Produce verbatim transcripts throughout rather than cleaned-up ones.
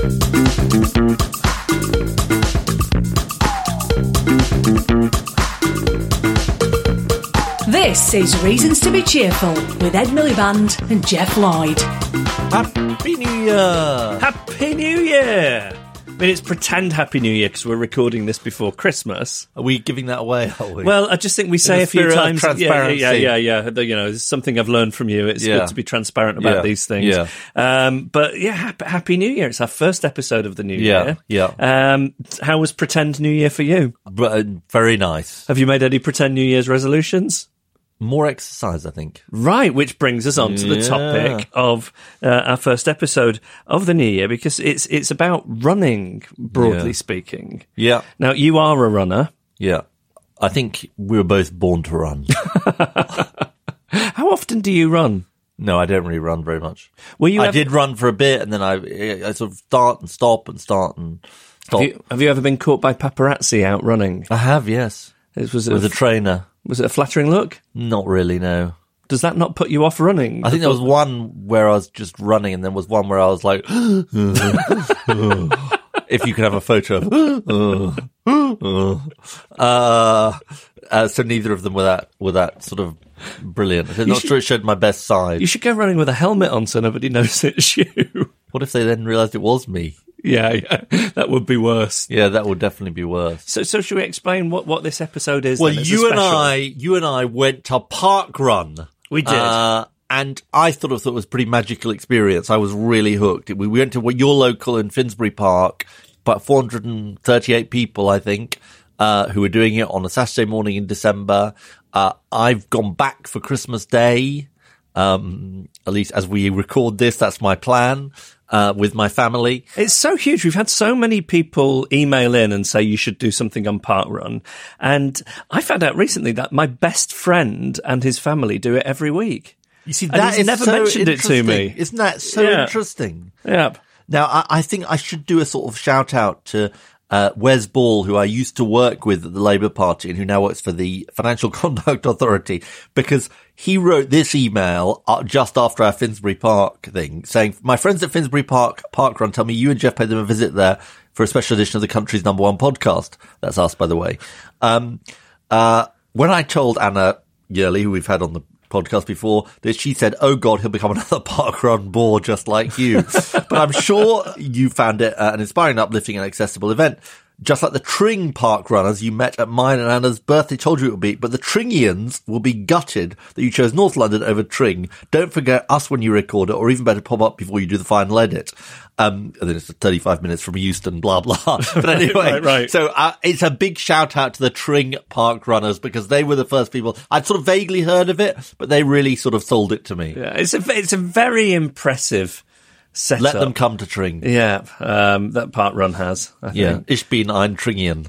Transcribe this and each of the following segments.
This is Reasons to be Cheerful with Ed Miliband and Jeff Lloyd. Happy New Year! Happy New Year! I mean, it's pretend Happy New Year because we're recording this before Christmas. Are we giving that away, are we? Well, I just think we say a few spirit of times. transparency. Yeah, yeah, yeah, yeah. You know, it's something I've learned from you. It's Yeah. good to be transparent about Yeah. these things. Yeah. Um, but yeah, happy, happy New Year. It's our first episode of the new Yeah, year. yeah. Um, how was pretend New Year for you? But, uh, very nice. Have you made any pretend New Year's resolutions? More exercise, I think. Right, which brings us on to the Yeah. topic of uh, our first episode of the new year, because it's it's about running, broadly Yeah. speaking. Yeah, Now, you are a runner. yeah. I think we were both born to run. How often do you run? No, I don't really run very much. Were you I ever, did run for a bit, and then I, I sort of start and stop and start and stop. have you, have you ever been caught by paparazzi out running? I have, yes. It was, With a, a trainer. was it a flattering look? Not really, no. Does that not put you off running? I think there was one where I was just running, and then was one where I was like, if you could have a photo of, uh, uh, so neither of them were that were that sort of brilliant. I'm not should- sure it showed my best side. You should go running with a helmet on so nobody knows it's you. What if they then realised it was me? yeah, yeah, that would be worse. Yeah, that would definitely be worse. So, so should we explain what, what this episode is? Well, then? It's a you and special. I, you and I went to Park Run. We did. Uh, and I thought it was a pretty magical experience. I was really hooked. We we went to your local in Finsbury Park, about four hundred thirty-eight people, I think, uh, who were doing it on a Saturday morning in December. Uh, I've gone back for Christmas Day. Um, at least as we record this, that's my plan, uh, with my family. It's so huge. We've had so many people email in and say you should do something on Park Run. And I found out recently that my best friend and his family do it every week. You see, And that he's is never so mentioned it to me. interesting. Isn't that so Yeah. interesting? Yep. Now, I, I think I should do a sort of shout out to uh, Wes Ball, who I used to work with at the Labour Party and who now works for the Financial Conduct Authority, because he wrote this email uh, just after our Finsbury Park thing saying, my friends at Finsbury Park Park Run tell me you and Jeff paid them a visit there for a special edition of the country's number one podcast. That's us, by the way. Um, uh, when I told Anna Yearley, who we've had on the podcast before, that she said, oh God, he'll become another Park Run bore just like you. But I'm sure you found it uh, an inspiring, uplifting and accessible event. Just like the Tring Park Runners you met at mine and Anna's birthday told you it would be, but the Tringians will be gutted that you chose North London over Tring. Don't forget us when you record it, or even better, pop up before you do the final edit. Um, and then it's thirty-five minutes from Euston, blah, blah. But anyway, right, right. so uh, it's a big shout out to the Tring Park Runners, because they were the first people. I'd sort of vaguely heard of it, but they really sort of sold it to me. Yeah, it's a, it's a very impressive setup. Let them come to Tring. Yeah, um, that Park Run has. I Yeah, think. ich bin ein Tringian.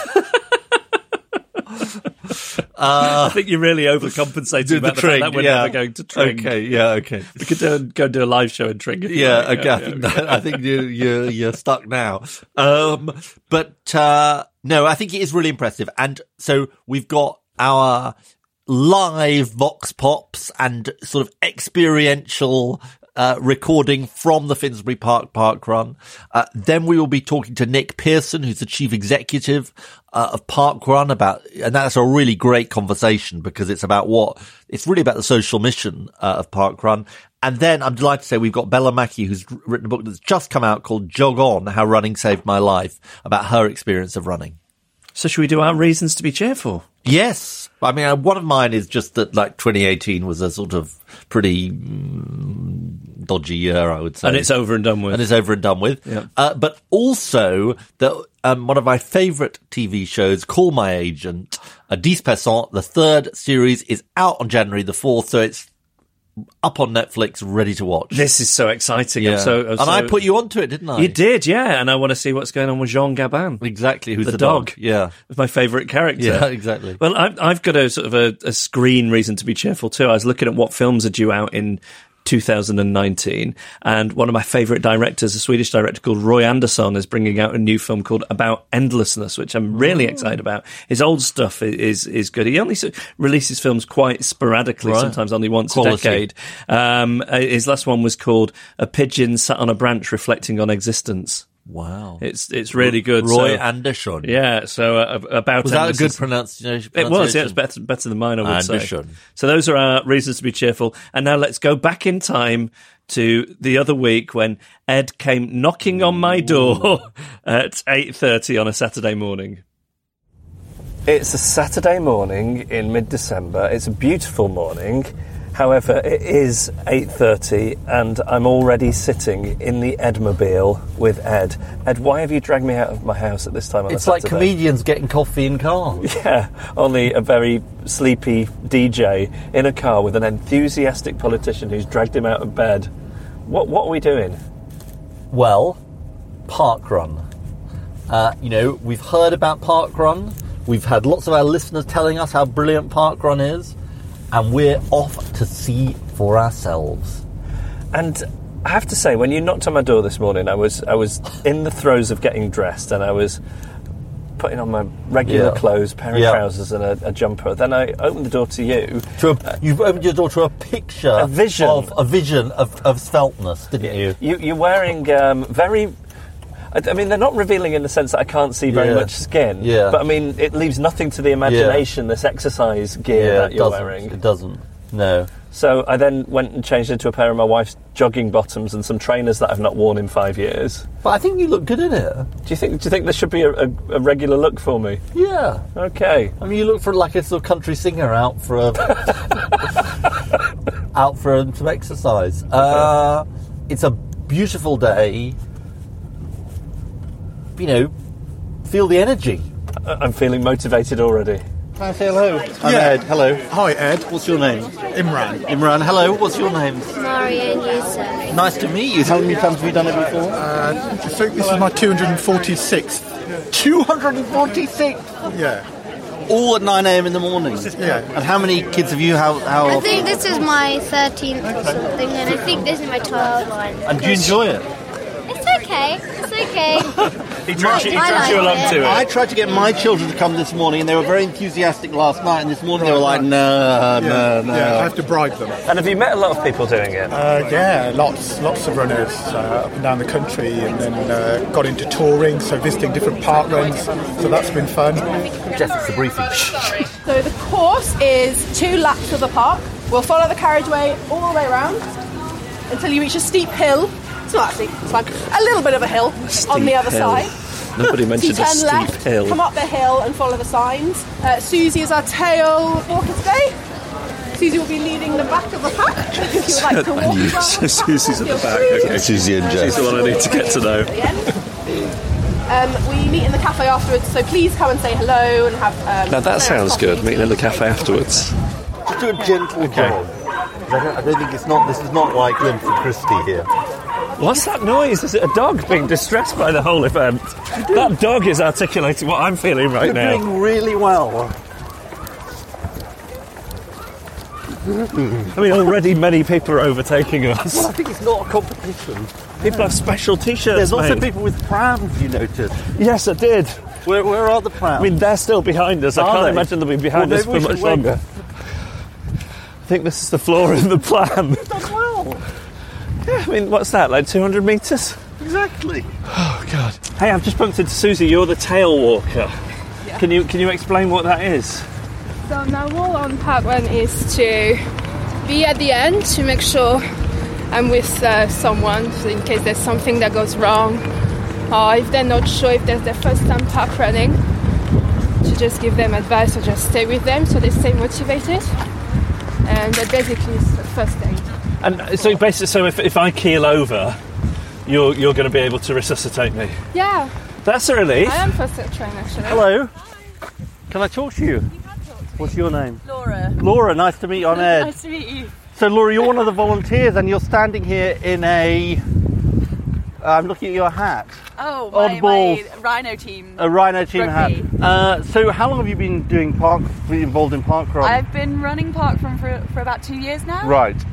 I think you're really overcompensating Do about the the, fact Tring, that we're yeah. never going to Tring. Okay, yeah, okay. We could do, go do a live show in Tring. if you Yeah, like. okay. I think, that, I think you, you, you're stuck now. Um, but, uh, no, I think it is really impressive. And so we've got our live Vox Pops and sort of experiential Uh, recording from the Finsbury Park Park Run. Uh, then we will be talking to Nick Pearson, who's the chief executive uh, of Park Run, about, and that's a really great conversation because it's about what, it's really about the social mission uh, of Park Run. And then I'm delighted to say we've got Bella Mackey, who's written a book that's just come out called Jog On, How Running Saved My Life, about her experience of running. So should we do our reasons to be cheerful? Yes. I mean, uh, one of mine is just that, like, twenty eighteen was a sort of pretty mm, dodgy year, I would say. And it's over and done with. And it's over and done with. Yeah. Uh, but also that um, one of my favourite T V shows, Call My Agent, uh, dix percent, the third series is out on January the fourth, so it's up on Netflix, ready to watch. This is so exciting. yeah. I'm so, I'm and so- I put you onto it, didn't I? You did, yeah. And I want to see what's going on with Jean Gabin. Exactly. Who's The the, dog. Yeah. My favourite character. Yeah, exactly. Well, I've, I've got a sort of a, a screen reason to be cheerful too. I was looking at what films are due out in two thousand nineteen. And one of my favourite directors, a Swedish director called Roy Andersson, is bringing out a new film called About Endlessness, which I'm really oh. excited about. His old stuff is is good. He only releases films quite sporadically, right. sometimes only once Quality. a decade. Um, his last one was called A Pigeon Sat on a Branch Reflecting on Existence. Wow, it's it's really good. Roy so, Andersson. Yeah, so uh, about was that a good pronunciation? It was. Yeah, it's better better than mine, I would Andersson. say. So those are our reasons to be cheerful. And now let's go back in time to the other week when Ed came knocking on my door at eight thirty on a Saturday morning. It's a Saturday morning in mid-December. It's a beautiful morning. However, it is eight thirty and I'm already sitting in the Edmobile with Ed. Ed, why have you dragged me out of my house at this time on it's a Saturday? It's like comedians getting coffee in cars. Yeah, only a very sleepy D J in a car with an enthusiastic politician who's dragged him out of bed. What what are we doing? Well, Parkrun. Uh, you know, we've heard about Parkrun. We've had lots of our listeners telling us how brilliant Parkrun is. And we're off to see for ourselves. And I have to say, when you knocked on my door this morning, I was I was in the throes of getting dressed, and I was putting on my regular yeah. clothes, pair of yeah. trousers and a, a jumper. Then I opened the door to you. To a, uh, you've opened your door to a picture, a vision of a vision of, of sveltness, didn't you? you you're wearing um, very. I mean, they're not revealing in the sense that I can't see very yeah. much skin. Yeah. But I mean, it leaves nothing to the imagination. Yeah. This exercise gear yeah, that you're doesn't. wearing. It doesn't. No. So I then went and changed into a pair of my wife's jogging bottoms and some trainers that I've not worn in five years. But I think you look good in it. Do you think? Do you think this should be a, a, a regular look for me? Yeah. Okay. I mean, you look for like a sort of country singer out for a out for some exercise. Uh, it's a beautiful day. You know, feel the energy. I'm feeling motivated already. Can I say hello? I'm yeah. Ed. Hello. Hi, Ed. What's your name? Imran. Imran. Hello. What's your name? Marianne Youssef. Nice to meet you. How many times have you done it before? Uh, I think this is my two hundred forty-sixth. two hundred forty-sixth? Yeah. All at nine a.m. in the morning? Yeah. And how many kids have you? How? how I think this is my thirteenth or something, and I think this is my twelfth one. And do you enjoy it? It's okay. It's okay. He drags you, he drags you along to it. I tried to get my children to come this morning, and they were very enthusiastic last night, and this morning they were like, no, yeah. no, no. Yeah, I have to bribe them. And have you met a lot of people doing it? Uh, yeah, lots lots of runners uh, up and down the country, and then uh, got into touring, so visiting different park runs, so that's been fun. Jeff, it's the briefing. So the course is two laps of the park. We'll follow the carriageway all the way around until you reach a steep hill. It's not actually, it's fine. A little bit of a hill a on the other hill. side. Nobody mentioned so a steep left, hill. Come up the hill and follow the signs. Uh, Susie is our tail walker today. Susie will be leading the back of the pack if you would like to walk as well. So Susie's at the back. Okay. Susie and Jeff. She's the one I need to get to know. Um, we meet in the cafe afterwards, so please come and say hello and have. Um, now that sounds coffee. good. Meeting in the cafe afterwards. Just do a gentle okay. jog. I don't, I don't think it's not. This is not like Linford Christie here. What's that noise? Is it a dog being distressed by the whole event? That dog is articulating what I'm feeling right You're now. You're doing really well. I mean, already many people are overtaking us. Well, I think it's not a competition. People have special T-shirts. There's also made. people with prams, you noticed. Yes, I did. Where, where are the prams? I mean, they're still behind us. Are I can't they? imagine they'll be behind well, us for much longer. I think this is the floor in the plan. That's well. Yeah, I mean, what's that, like two hundred metres? Exactly. Oh, God. Hey, I've just bumped into Susie. You're the tail walker. Yeah. Can you can you explain what that is? So my role on Parkrun is to be at the end to make sure I'm with uh, someone so in case there's something that goes wrong, or if they're not sure if there's their first time park running, to just give them advice or just stay with them so they stay motivated. And that basically is the first aid. And so basically, so if, if I keel over, you're you're going to be able to resuscitate me? Yeah. That's a relief. I am first aid trained, actually. Hello. Can I talk to you? You can talk to What's your name? Laura. Laura, nice to meet you on Ed. Nice to meet you. So Laura, you're one of the volunteers and you're standing here in a... Uh, I'm looking at your hat. Oh, my, my Rhino team. A Rhino team rugby. hat. Uh, so how long have you been doing park, been involved in parkrun? I've been running parkrun for, for about two years now. Right.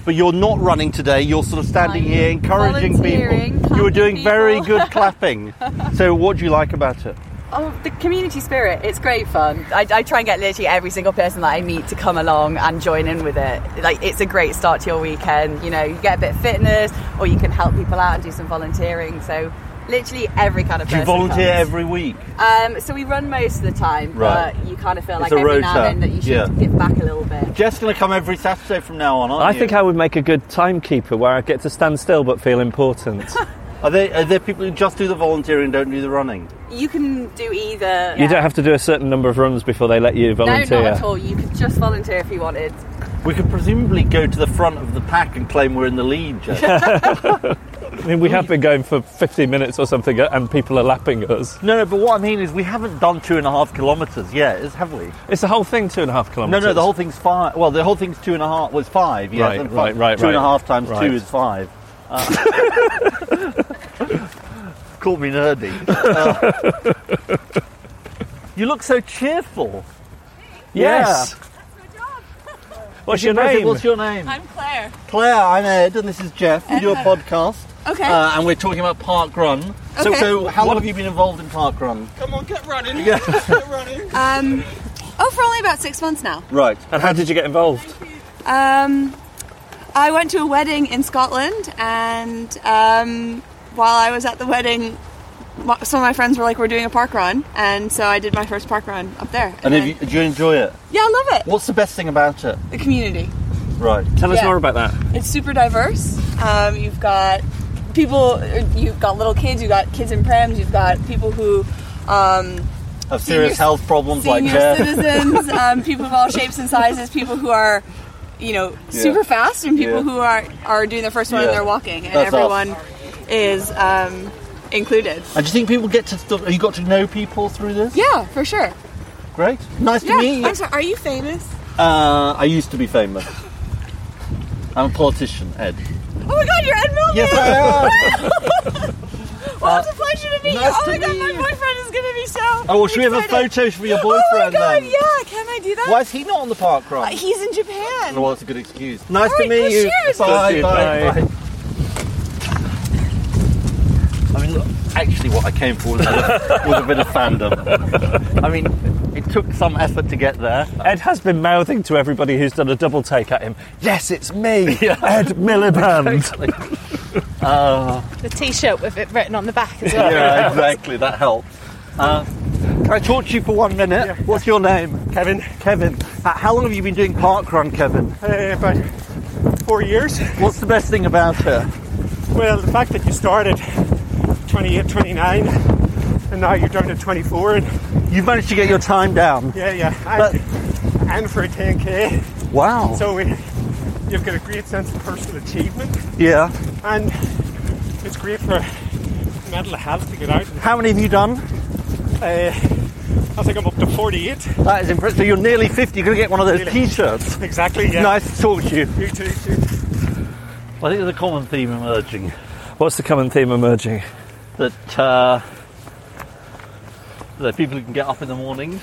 but you're not running today. You're sort of standing I'm here encouraging volunteering, people. You were doing clapping very people. good clapping. So what do you like about it? Oh, the community spirit, it's great fun. I, I try and get literally every single person that I meet to come along and join in with it. Like, it's a great start to your weekend. You know, you get a bit of fitness, or you can help people out and do some volunteering. So literally every kind of Do you person volunteer comes. every week? Um, so we run most of the time, Right. but you kind of feel It's like a every now rota. and then that you should Yeah. give back a little bit. Jeff's going to come every Saturday from now on, aren't I you? think I would make a good timekeeper where I get to stand still but feel important. Are there, are there people who just do the volunteering and don't do the running? You can do either. You don't have to do a certain number of runs before they let you volunteer. No, not at all. You could just volunteer if you wanted. We could presumably go to the front of the pack and claim we're in the lead, Jeff. I mean, we have been going for fifteen minutes or something and people are lapping us. No, no, but what I mean is we haven't done two and a half kilometres yet, is- have we? It's the whole thing two and a half No, kilometres. no, the whole thing's five. Well, the whole thing's two and a half, was five, yes. Right, and right, five- right, Two and a right. half times Right. two is five. Uh, call me nerdy. Uh, you look so cheerful. Yes. What's your Impressive. name? What's your name? I'm Claire. Claire, I'm Ed, and this is Jeff. We do a podcast. Okay. Uh, and we're talking about Park Run. So, Okay. so how long have you been involved in Park Run? Come on, get running. Yeah. Get running. Um, oh, for only about six months now. Right. And how did you get involved? Um, I went to a wedding in Scotland, and um, while I was at the wedding, m- some of my friends were like, "We're doing a park run," and so I did my first park run up there. And then- have you, do you enjoy it? yeah, I love it. What's the best thing about it? The community. Right. Tell us Yeah. more about that. It's super diverse. Um, you've got people, you've got little kids, you've got kids in prems, you've got people who um, Have serious Senior- health problems like senior Jeff. citizens, um, people of all shapes and sizes, people who are, you know, super Yeah. fast, and people Yeah. who are, are doing their first one Yeah. and they're walking, and That's us. everyone is um, included. And do you think people get to stuff? Have you got to know people through this? Yeah, for sure. Great. Nice to Yeah. meet you. I'm sorry, are you famous? Uh, I used to be famous. I'm a politician, Ed. Oh my God, you're Ed Milton! Yes, I am. Well, it's a pleasure to meet you. nice Oh to my God, meet my you. boyfriend is going to be so. Oh, well, should we have a excited. photo for your Oh my boyfriend God, then? yeah. Can I do that? Why is he not on the park run? Uh, he's in Japan. Well, that's a good excuse. Nice All to right, meet well, you. cheers. Bye, Good to bye, see you. bye. I mean, look, actually, what I came for was a, was a bit of fandom. I mean, it took some effort to get there. Ed has been mouthing to everybody who's done a double take at him, "Yes, it's me, Ed Miliband." Uh, The T-shirt with it written on the back as well. yeah, exactly. That helps. Uh, can I talk to you for one minute? Yeah. What's your name? Kevin. Kevin. Uh, how long have you been doing park run, Kevin? Uh, about four years. What's the best thing about it? Well, the fact that you started twenty-eight, twenty-nine, and now you're down to twenty-four, and You've managed to get your time down. yeah, yeah, But- and, and for a ten K. Wow. So we, you've got a great sense of personal achievement, Yeah. and it's great for mental health to get out. And, How many have you done? uh, I think I'm up to forty-eight. That is impressive. So you're nearly fifty. You're going to get one of those Nearly. T-shirts. Exactly. Yeah. Nice to talk to you. You too. too. I think there's a common theme emerging What's the common theme emerging? that uh, there are people who can get up in the mornings.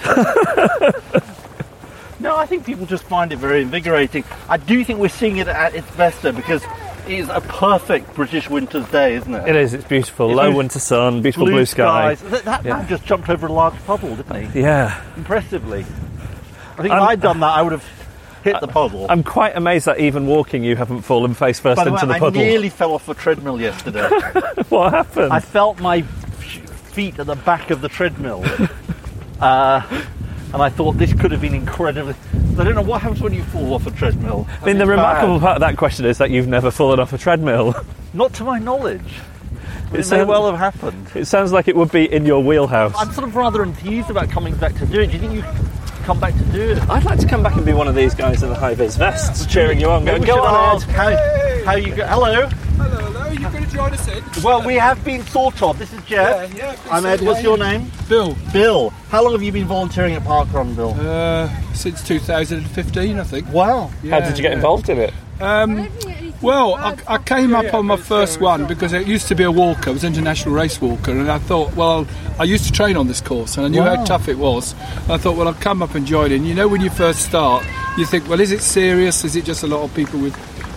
No, I think people just find it very invigorating. I do think we're seeing it at its best though, because it is a perfect British winter's day, isn't it? It is. It's beautiful. It's Low blue- winter sun, beautiful blue, sky. skies. That, that Yeah. man just jumped over a large puddle, didn't he? Yeah. Impressively. I think I'm- if I'd done that, I would have hit the puddle. I'm quite amazed that even walking you haven't fallen face first By the way, into the I puddle. nearly fell off a treadmill yesterday. What happened? I felt my feet at the back of the treadmill. uh, and I thought this could have been incredibly... I don't know what happens when you fall off a treadmill. I mean, the it's remarkable bad. part of that question is that you've never fallen off a treadmill. Not to my knowledge. But It it may sounds- well have happened. It sounds like it would be in your wheelhouse. I'm sort of rather enthused about coming back to do it. Do you think you could come back to do it? I'd like to come back and be one of these guys in the high-vis vests, cheering you on, Maybe going, we go should on, ask Ed. how, how you go. Hello. Hello, hello. You're going to join us in? Well, we have been sort of. This is Jeff. Yeah, yeah. I'm Ed. What's your name? Bill. Bill. How long have you been volunteering at Park Run, Bill? Uh, since two thousand fifteen, I think. Wow. Yeah, How did you get yeah. involved in it? Um, well, I, I came up on my first one because it used to be a walker. I was an international race walker, and I thought, well, I used to train on this course, and I knew Wow. how tough it was. I thought, well, I'll come up and join in. You know, when you first start, you think, well, is it serious? Is it just a lot of people with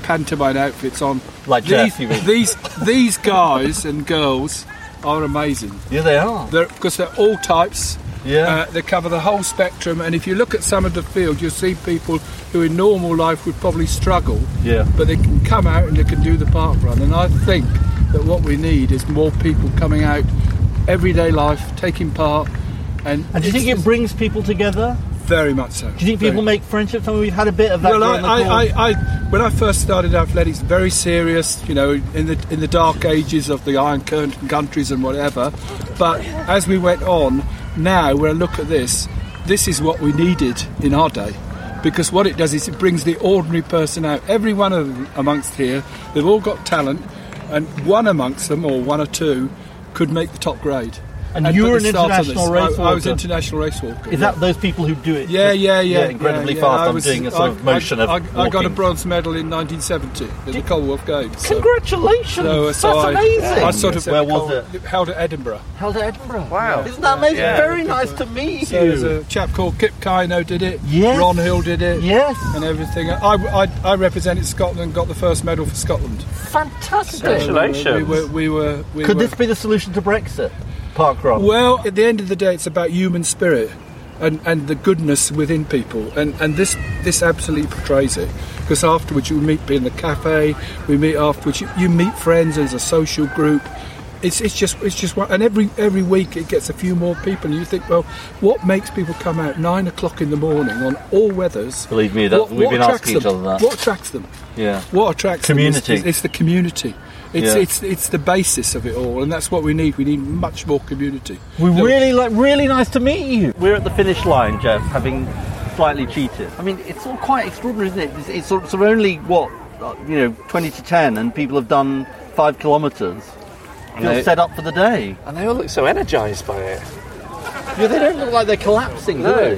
pantomime outfits on. Like these, Jeff, you mean? these these guys and girls are amazing. Yeah, they are. They're, because they're all types. Yeah. Uh, they cover the whole spectrum, and if you look at some of the field, you'll see people who in normal life would probably struggle. Yeah. But they can come out and they can do the park run, and I think that what we need is more people coming out, everyday life, taking part. And, and do you think it brings people together? Very much so. Do you think people very. make friendships? I mean, we've had a bit of that. Well, during the I, I, course. I, I, when I first started athletics, very serious, you know, in the in the dark ages of the Iron Curtain countries and whatever. But as we went on, now when I look at this, this is what we needed in our day. Because what it does is it brings the ordinary person out. Every one of them amongst here, they've all got talent, and one amongst them, or one or two, could make the top grade. And, and you were put an the start on international this. race I, walker. I was international race walker. Is yeah. that those people who do it? Yeah, yeah, yeah. yeah incredibly yeah, yeah. fast. I I'm was, doing a sort I, of motion I, of I, walking. I got a bronze medal in nineteen seventy at the Commonwealth Games. So. Congratulations! So, so That's I, amazing. I sort of Where was it? Held at Edinburgh. Held at Edinburgh. Wow. Isn't that amazing? Yeah. Very nice to meet So you. there's a chap called Kip Kino did it. Yes. Ron Hill did it. Yes. And everything. I, I, I represented Scotland, got the first medal for Scotland. Fantastic. So, Congratulations. We were. We were we Could were, this be the solution to Brexit? Parkrun. Well, at the end of the day, it's about human spirit and, and the goodness within people, and, and this this absolutely portrays it. Because afterwards, you meet in the cafe, we meet afterwards, you, you meet friends as a social group. It's it's just it's just one, and every every week it gets a few more people, and you think, well, what makes people come out nine o'clock in the morning on all weathers? Believe me, that what, we've what been asking them? each other that. What attracts them? Yeah. What attracts community. them? Is, is, it's the community. It's, Yeah. it's it's the basis of it all, and that's what we need. We need much more community. We No, really like really nice to meet you. We're at the finish line, Jeff, having slightly cheated. I mean, it's all quite extraordinary, isn't it? It's, it's sort of only what uh, you know, twenty to ten, and people have done five kilometres. Feel they- set up for the day. And they all look so energised by it. Yeah, they don't look like they're collapsing, No. do they?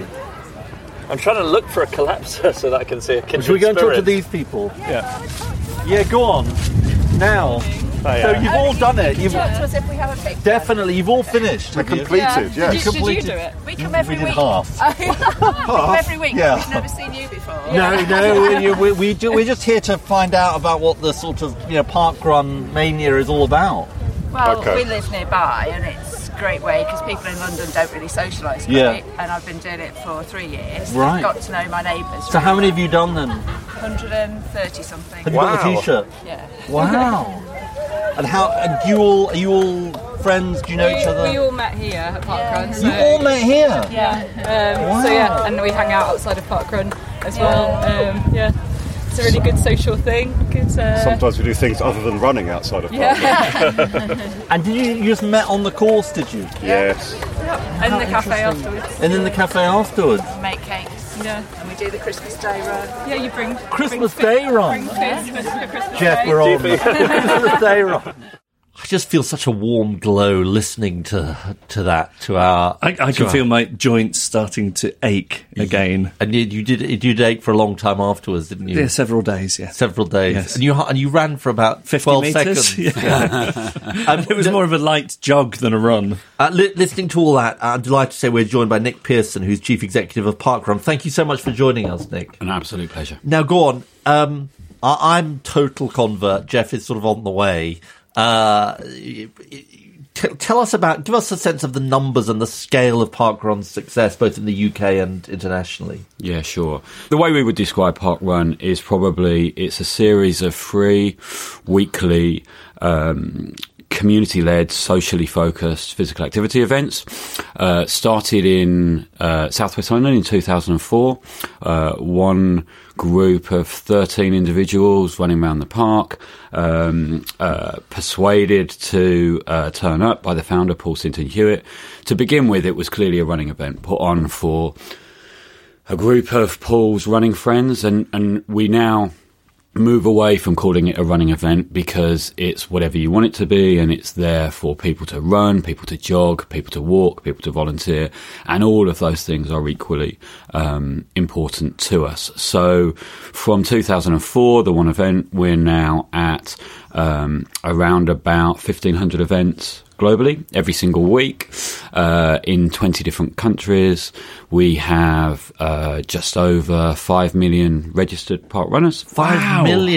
I'm trying to look for a collapser so that I can see a kindred Should we go and talk to spirit. these people? Yeah. Yeah, go on. Now. So you've all done it. You've Talk to us if we have a picture. definitely. You've all finished. We have you? completed, Yeah. yes. You Did you- did you completed. do it? We come every we did week. half. we come every week. Yeah. We've never seen you before. No, no, we, we, we do, we're just here to find out about what the sort of you know parkrun mania is all about. Well, Okay. we live nearby, and it's a great way because people in London don't really socialise. Yeah. great, And I've been doing it for three years. Right. Got to know my neighbours. So how many have you done then? one hundred thirty something. Have you got the T-shirt? Yeah. Wow. And how? And you all? Are you all friends? Do you know we, each other? We all met here at Parkrun. You all met here? Yeah. Um, Wow. So yeah, and we hang out outside of Parkrun as well. Um, yeah. It's a really good social thing. Good, uh, Sometimes we do things other than running outside of Yeah. park. And did you, you just met on the course? Did you? Yes. And in the cafe afterwards. And in the cafe afterwards. Make cakes. Yeah. And we do the Christmas Day run. Yeah, you bring Christmas bring Day run. Bring fizz for for Christmas Jeff, Day. we're on. Christmas Day run. I just feel such a warm glow listening to to that to our. I, I to can our- feel my joints starting to ache again. And you, you did you did ache for a long time afterwards, didn't you? Yeah, several days. Yeah, several days. Yes. And you and you ran for about fifty twelve metres. seconds. Yeah. Um, it was more of a light jog than a run. Uh, li- listening to all that, I'm delighted to say we're joined by Nick Pearson, who's Chief Executive of Parkrun. Thank you so much for joining us, Nick. An absolute pleasure. Now, go on. Um, I- I'm total convert. Jeff is sort of on the way. Uh, t- tell us about, give us a sense of the numbers and the scale of Parkrun's success, both in the U K and internationally. Yeah, sure. The way we would describe Parkrun is probably it's a series of free, weekly, um, community-led, socially focused physical activity events. Uh, started in uh, Southwest London in two thousand four. Uh, one group of thirteen individuals running around the park, um, uh, persuaded to uh, turn up by the founder, Paul Sinton Hewitt. To begin with, it was clearly a running event put on for a group of Paul's running friends, and, and we now move away from calling it a running event because it's whatever you want it to be, and it's there for people to run, people to jog, people to walk, people to volunteer, and all of those things are equally um, important to us. So from two thousand four, the one event, we're now at um, around about fifteen hundred events globally every single week uh, in twenty different countries. We have uh, just over five million registered park runners. Five million?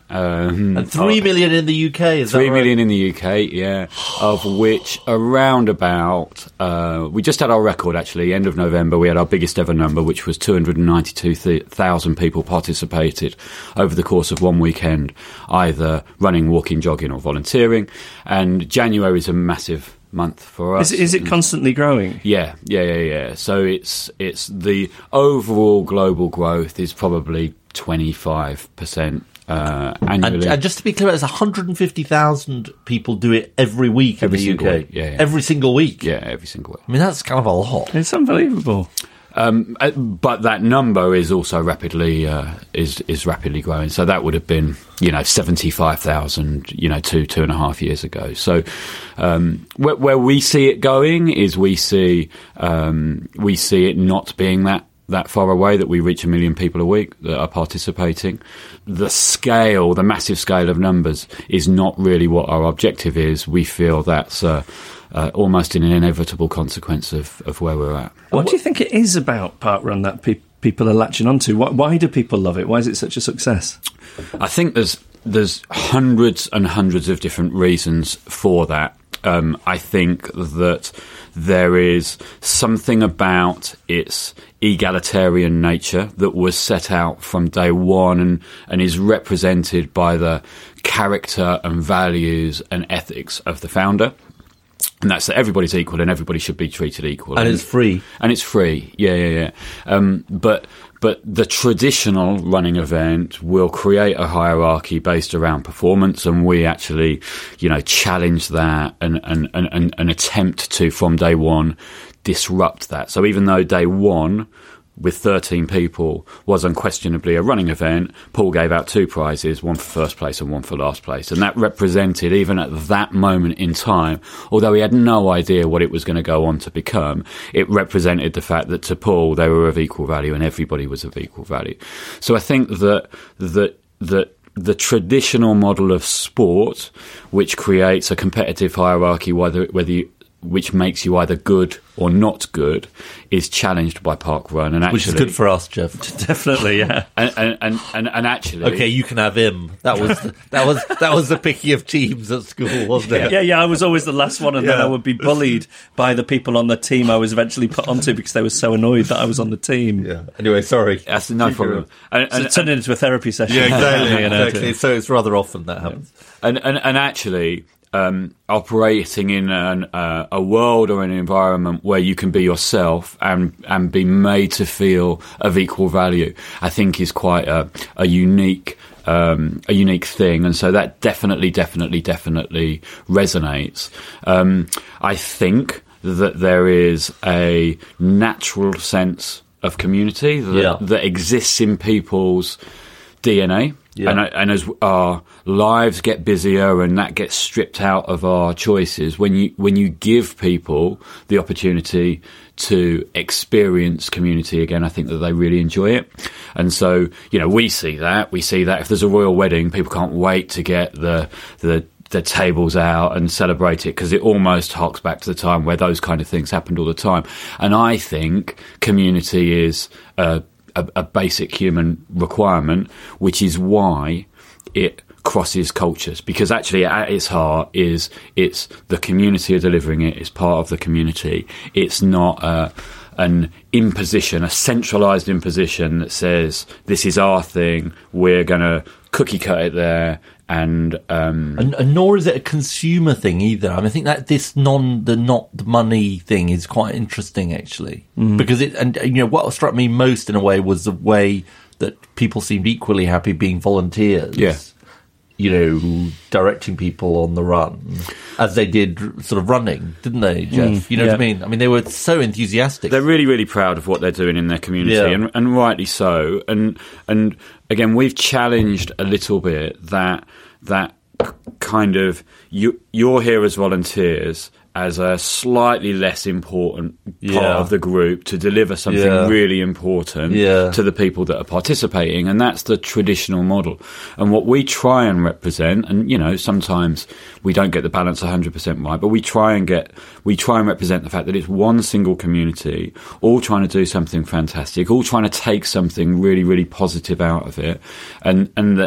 Um, and three million in the U K, is that right? Three million in the U K, yeah, of which around about, uh, we just had our record actually, end of November, we had our biggest ever number, which was two hundred ninety-two thousand people participated over the course of one weekend, either running, walking, jogging or volunteering, and January is a massive month for us. Is, is it constantly growing? Yeah, yeah, yeah, yeah. So it's it's the overall global growth is probably twenty-five percent uh, annually. And, and just to be clear, it's one hundred fifty thousand people do it every week every in the U K. Week, yeah, yeah. Every single week. Yeah, every single week. I mean, that's kind of a lot. It's unbelievable. Um, but that number is also rapidly uh, is is rapidly growing. So that would have been, you know, seventy-five thousand, you know, two two and a half years ago. So um, where, where we see it going is we see um, we see it not being that. that far away, that we reach a million people a week that are participating. The scale, the massive scale of numbers is not really what our objective is. We feel that's uh, uh, almost an inevitable consequence of, of where we're at. What do you think it is about Parkrun that pe- people are latching onto? Why, why do people love it? Why is it such a success? I think there's there's hundreds and hundreds of different reasons for that. Um, I think that there is something about its egalitarian nature that was set out from day one and, and is represented by the character and values and ethics of the founder. And that's that everybody's equal and everybody should be treated equal. And, and it's free. And it's free, yeah, yeah, yeah. Um, but but the traditional running event will create a hierarchy based around performance, and we actually, you know, challenge that and, and, and, and, and attempt to, from day one, disrupt that. So even though day one, with thirteen people, was unquestionably a running event, Paul gave out two prizes, one for first place and one for last place. And that represented, even at that moment in time, although he had no idea what it was going to go on to become, it represented the fact that to Paul, they were of equal value and everybody was of equal value. So I think that that that the traditional model of sport, which creates a competitive hierarchy, whether whether you, which makes you either good or not good, is challenged by Parkrun, and actually, which is good for us, Jeff. Definitely, yeah. And and, and, and and actually, okay, you can have him. That was the, that was that was the picky of teams at school, wasn't it? Yeah, yeah. I was always the last one, and yeah. then I would be bullied by the people on the team I was eventually put onto because they were so annoyed that I was on the team. Yeah. Anyway, sorry. That's no problem. And, and, so it turned into a therapy session. Yeah, exactly. exactly. So it's rather often that happens. And and and actually. Um, operating in an, uh, a world or an environment where you can be yourself and and be made to feel of equal value, I think is quite a, a unique um, a unique thing, and so that definitely, definitely, definitely resonates. Um, I think that there is a natural sense of community that, yeah. that exists in people's D N A. Yeah. And, and as our lives get busier and that gets stripped out of our choices, when you when you give people the opportunity to experience community again, I think that they really enjoy it. And so, you know, we see that. We see that if there's a royal wedding, people can't wait to get the the the tables out and celebrate it, because it almost harks back to the time where those kind of things happened all the time. And I think community is uh A, a basic human requirement, which is why it crosses cultures, because actually at its heart is it's the community are delivering it, it's part of the community. It's not uh, an imposition, a centralised imposition that says this is our thing, we're going to cookie cut it there. And, um, and and nor is it a consumer thing either. I mean, I think that this non the not the money thing is quite interesting actually, mm. because it and you know what struck me most in a way was the way that people seemed equally happy being volunteers. Yeah. You know, directing people on the run as they did sort of running, didn't they, Jeff? Mm, you know yeah. what I mean? I mean, they were so enthusiastic. They're really, really proud of what they're doing in their community, Yeah. and, and rightly so. And and again, we've challenged a little bit that that kind of you you're here as volunteers as a slightly less important part Yeah. of the group to deliver something Yeah. really important Yeah. to the people that are participating, and that's the traditional model. And what we try and represent, and you know, sometimes we don't get the balance one hundred percent right, but we try and get we try and represent the fact that it's one single community, all trying to do something fantastic, all trying to take something really, really positive out of it, and and that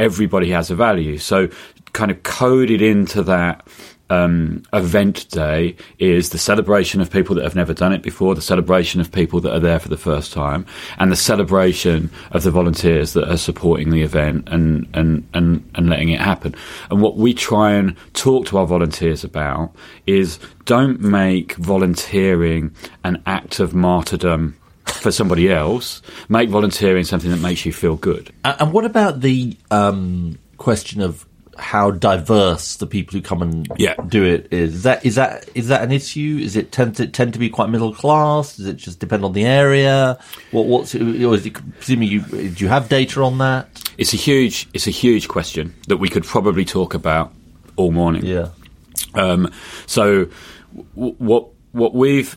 everybody has a value. So kind of coded into that Um, event day is the celebration of people that have never done it before, the celebration of people that are there for the first time, and the celebration of the volunteers that are supporting the event and, and, and, and letting it happen. And what we try and talk to our volunteers about is don't make volunteering an act of martyrdom for somebody else. Make volunteering something that makes you feel good. And what about the um, question of how diverse the people who come and yeah. do it is? Is that is that is that an issue? Is it tend to tend to be quite middle class? Does it just depend on the area? What what's or is it, presumably you do you have data on that? It's a huge it's a huge question that we could probably talk about all morning. Yeah. Um, so w- what what we've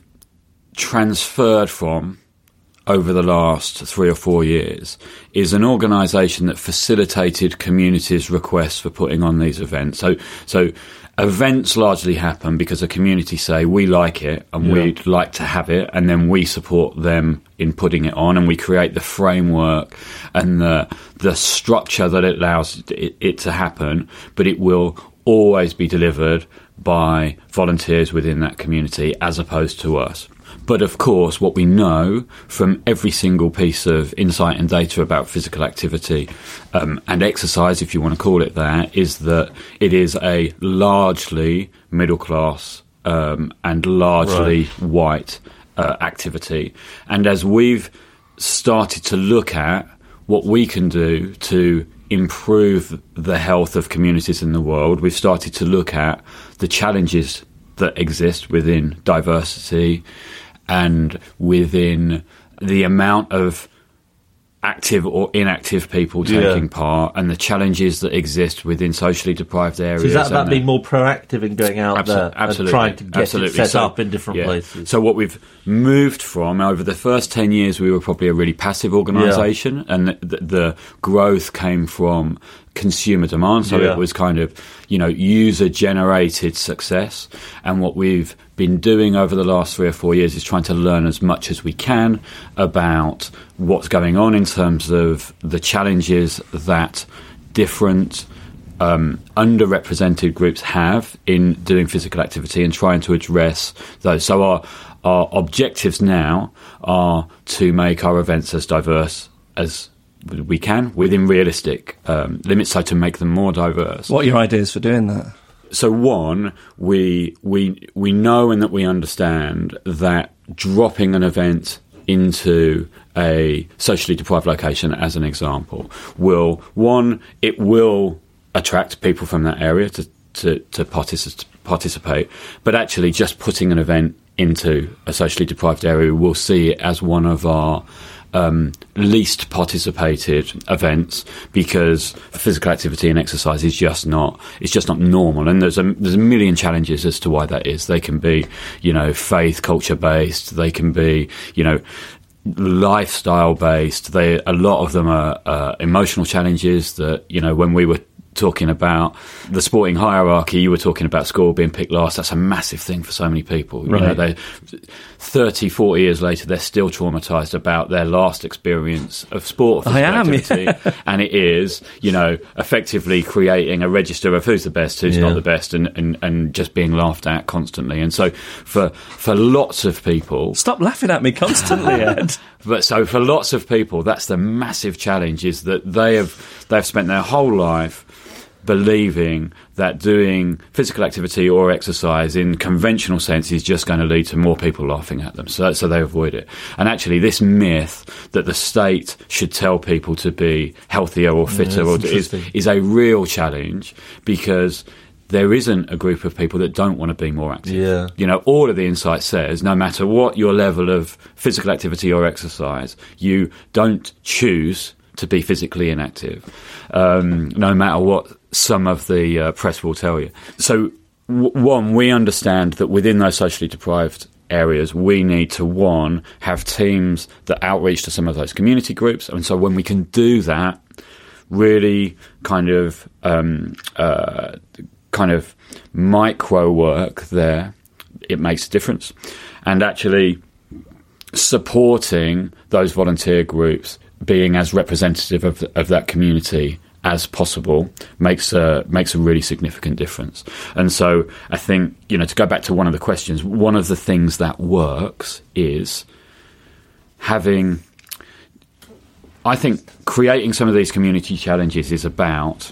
transferred from over the last three or four years is an organisation that facilitated communities' requests for putting on these events. So, so events largely happen because a community say, we like it and Yeah. we'd like to have it, and then we support them in putting it on, and we create the framework and the the structure that it allows it, it to happen, but it will always be delivered by volunteers within that community as opposed to us. But of course, what we know from every single piece of insight and data about physical activity um, and exercise, if you want to call it that, is that it is a largely middle class um, and largely Right. white uh, activity. And as we've started to look at what we can do to improve the health of communities in the world, we've started to look at the challenges that exist within diversity and within the amount of active or inactive people taking Yeah. part, and the challenges that exist within socially deprived areas. So is that about and being more proactive in going out Absol- there absolutely, and trying to get absolutely. it set So- up in different yeah. places? So what we've moved from, over the first ten years, we were probably a really passive organisation, and the, the, the growth came from consumer demand. So Yeah. it was kind of, you know, user-generated success. And what we've been doing over the last three or four years is trying to learn as much as we can about what's going on in terms of the challenges that different um, underrepresented groups have in doing physical activity and trying to address those. So our our objectives now are to make our events as diverse as we can within realistic um, limits, so to make them more diverse. What are your ideas for doing that? So one, we we we know and that we understand that dropping an event into a socially deprived location, as an example, will, one, it will attract people from that area to, to, to partici- participate, but actually just putting an event into a socially deprived area, we'll see it as one of our Um, least participated events, because physical activity and exercise is just not it's just not normal, and there's a there's a million challenges as to why that is. They can be, you know, faith, culture based. They can be, you know, lifestyle based. They a lot of them are uh, emotional challenges that, you know, when we were talking about the sporting hierarchy, you were talking about school being picked last. That's a massive thing for so many people. You Right. know, they thirty, forty years later, they're still traumatized about their last experience of sport. I am, activity. yeah. And it is, you know, effectively creating a register of who's the best, who's Yeah. not the best, and, and, and just being laughed at constantly. And so for for lots of people... Stop laughing at me constantly, Ed. But so for lots of people, that's the massive challenge, is that they have they've spent their whole life believing that doing physical activity or exercise in conventional sense is just going to lead to more people laughing at them. So, so they avoid it. And actually, this myth that the state should tell people to be healthier or fitter Yeah, or that's is, interesting. is a real challenge, because there isn't a group of people that don't want to be more active. Yeah. You know, all of the insight says, no matter what your level of physical activity or exercise, you don't choose to be physically inactive, um, no matter what some of the uh, press will tell you. So, w- one, we understand that within those socially deprived areas, we need to, one, have teams that outreach to some of those community groups. And so when we can do that, really kind of um, uh, kind of micro work there, it makes a difference. And actually supporting those volunteer groups being as representative of, of that community as possible makes a makes a really significant difference. And so I think, you know, to go back to one of the questions, one of the things that works is having, I think creating some of these community challenges is about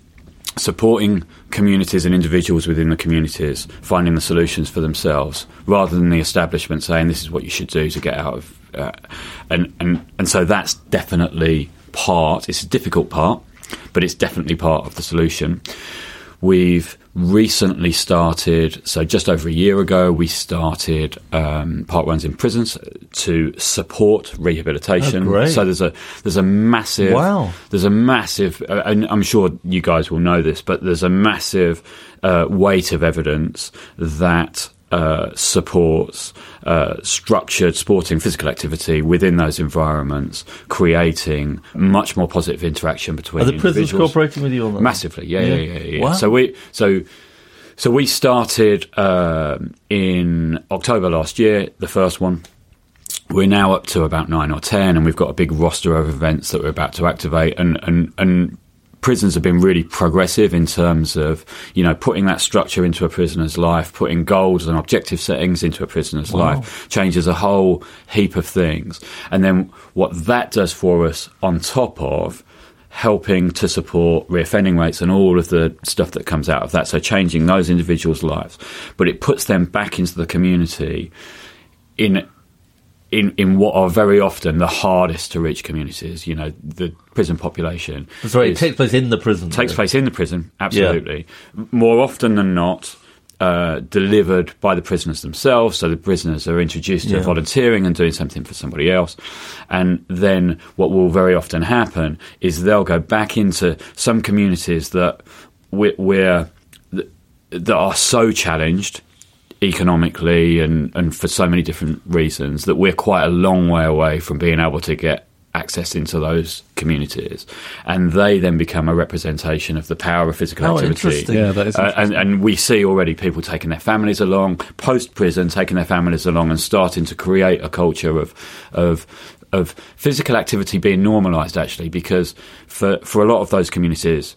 supporting communities and individuals within the communities finding the solutions for themselves, rather than the establishment saying this is what you should do to get out of uh, and, and and so that's definitely part, it's a difficult part, but it's definitely part of the solution. We've recently started, so just over a year ago, we started um, parkruns in prisons to support rehabilitation. Oh, great. So there's a there's a massive wow. There's a massive, uh, and I'm sure you guys will know this, but there's a massive uh, weight of evidence that uh, supports uh, structured sporting physical activity within those environments, creating much more positive interaction between Are the individuals. prisons cooperating with you on that? Massively, yeah, yeah, yeah, yeah. yeah. Wow. So we, so, so we started um, in October last year, the first one. We're now up to about nine or ten, and we've got a big roster of events that we're about to activate, and and and. Prisons have been really progressive in terms of, you know, putting that structure into a prisoner's life, putting goals and objective settings into a prisoner's Wow. life, changes a whole heap of things. And then what that does for us on top of helping to support reoffending rates and all of the stuff that comes out of that, so changing those individuals' lives, but it puts them back into the community in in in what are very often the hardest to reach communities, you know, the prison population. Sorry, it is- takes place in the prison. takes though. place in the prison, absolutely. More often than not, uh, delivered by the prisoners themselves. So the prisoners are introduced to Yeah. volunteering and doing something for somebody else. And then what will very often happen is they'll go back into some communities that we're, we're that are so challenged economically and, and for so many different reasons that we're quite a long way away from being able to get access into those communities, and they then become a representation of the power of physical Oh, activity. interesting. Yeah, that is Uh, and, and we see already people taking their families along, post-prison taking their families along and starting to create a culture of of of physical activity being normalised, actually, because for, for a lot of those communities,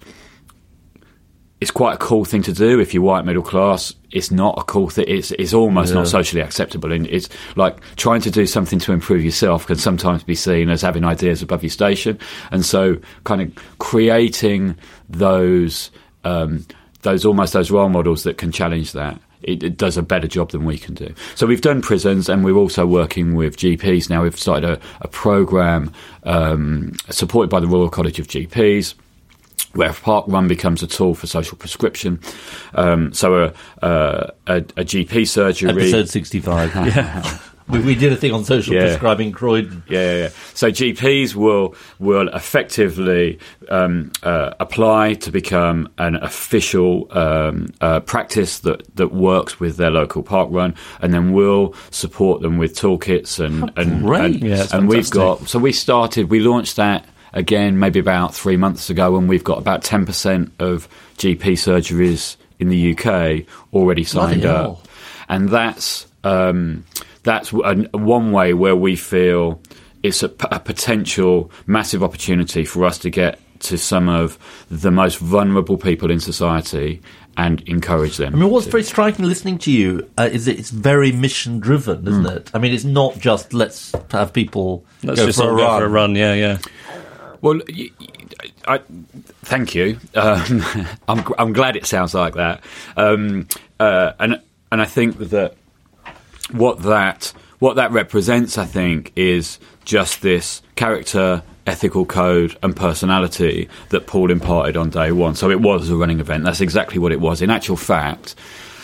it's quite a cool thing to do. If you're white middle class, it's not a cool thing. It's it's almost Yeah. not socially acceptable. And it's like trying to do something to improve yourself can sometimes be seen as having ideas above your station. And so kind of creating those, um, those almost those role models that can challenge that, it, it does a better job than we can do. So we've done prisons, and we're also working with G Ps now. We've started a, a programme um, supported by the Royal College of G Ps, where Parkrun becomes a tool for social prescription. Um, so a, a, a, a G P surgery... Episode sixty-five. Yeah. We, we did a thing on social Yeah. prescribing Croydon. Yeah, yeah, yeah. So G Ps will will effectively um, uh, apply to become an official um, uh, practice that, that works with their local parkrun, and then we'll support them with toolkits and and great. and, Yeah, that's and we've fantastic. got. So we started. We launched that again maybe about three months ago, and we've got about ten percent of G P surgeries in the U K already signed Bloody up, hell. and that's. Um, That's a, one way where we feel it's a, p- a potential massive opportunity for us to get to some of the most vulnerable people in society and encourage them. I mean, what's to- very striking listening to you uh, is that it's very mission driven, isn't Mm. it? I mean, it's not just let's have people Let's go, just for, all a go run. for a run. Yeah, yeah. Well, y- y- I, thank you. Um, I'm, g- I'm glad it sounds like that, um, uh, and and I think that what that what that represents, I think, is just this character, ethical code, and personality that Paul imparted on day one. So it was a running event. That's exactly what it was. In actual fact,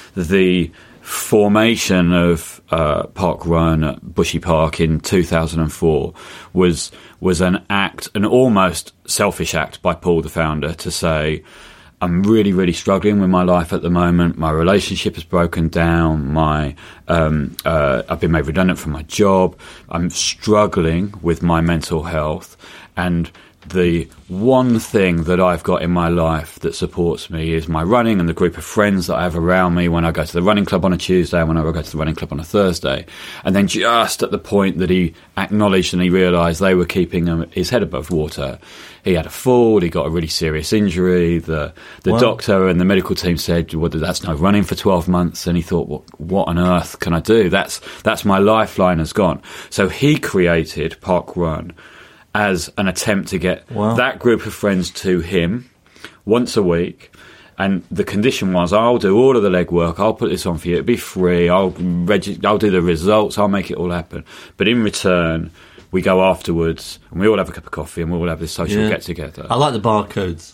the formation of uh, Park Run at Bushy Park in two thousand four was was an act, an almost selfish act by Paul, the founder, to say, I'm really, really struggling with my life at the moment. My relationship has broken down. My um, uh, I've been made redundant from my job. I'm struggling with my mental health, and the one thing that I've got in my life that supports me is my running and the group of friends that I have around me when I go to the running club on a Tuesday and when I go to the running club on a Thursday. And then just at the point that he acknowledged and he realised they were keeping him, his head above water, he had a fall, he got a really serious injury. The the Wow. doctor and the medical team said, well, that's no running for twelve months. And he thought, what, what on earth can I do? That's, that's my lifeline has gone. So he created Park Run as an attempt to get Wow. that group of friends to him once a week. And the condition was, I'll do all of the legwork, I'll put this on for you, it'll be free, I'll, reg- I'll do the results, I'll make it all happen. But in return, we go afterwards and we all have a cup of coffee and we all have this social Yeah. get-together. I like the barcodes.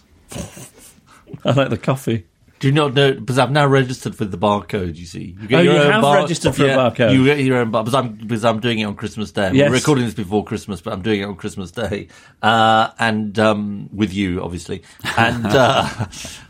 I like the coffee. Do you not know? Because I've now registered with the barcode. You see, you Oh, you have registered for a barcode? You get your own bar because I'm because I'm doing it on Christmas Day. Yes. We're recording this before Christmas, but I'm doing it on Christmas Day, uh, and um, with you, obviously. And uh,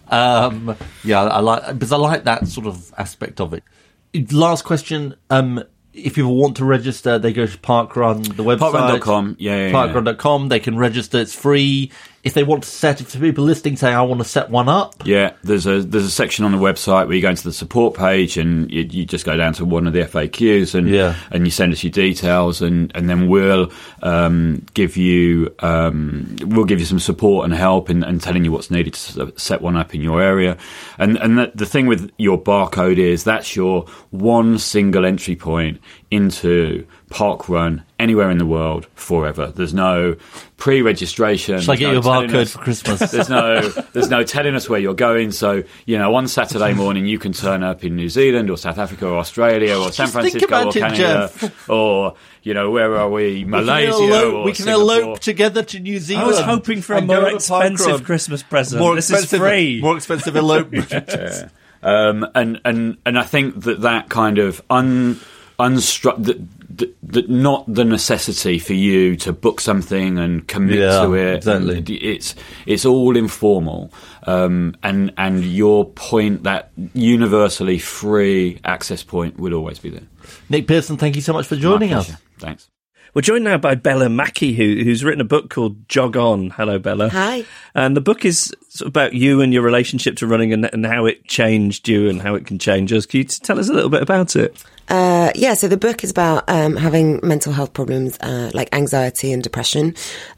um, yeah, I like because I like that sort of aspect of it. Last question. Um, if people want to register, they go to Parkrun, the website. Parkrun dot com, yeah, yeah, Parkrun dot com. They can register. It's free. If they want to set it, for people listening saying, I want to set one up. Yeah, there's a there's a section on the website where you go into the support page and you, you just go down to one of the F A Qs and Yeah. and you send us your details and, and then we'll um, give you um, we'll give you some support and help and, and telling you what's needed to set one up in your area. And and the, the thing with your barcode is that's your one single entry point into Park Run anywhere in the world forever. There's no pre-registration. Shall I get There's you a no telling barcode us- for Christmas? There's no, there's no telling us where you're going. So, you know, one Saturday morning you can turn up in New Zealand or South Africa or Australia or San Just think Francisco or about it, Canada Jeff. or, you know, where are we? Malaysia we can elope, or we can Singapore. elope together to New Zealand. I was hoping for a and more go to expensive Parkrun. Christmas present. More This expensive, is free. More expensive elopement. Yeah. Um, and, and, and I think that that kind of un, unstru- that, that, that not the necessity for you to book something and commit Yeah, to it. exactly. And It's, it's all informal. Um, and, and your point, that universally free access point would always be there. Nick Pearson, thank you so much for joining My us. pleasure. Thanks. We're joined now by Bella Mackey, who, who's written a book called Jog On. Hello, Bella. Hi. And the book is sort of about you and your relationship to running and, and how it changed you and how it can change us. Can you t- tell us a little bit about it? Uh, yeah, so the book is about um, having mental health problems uh, like anxiety and depression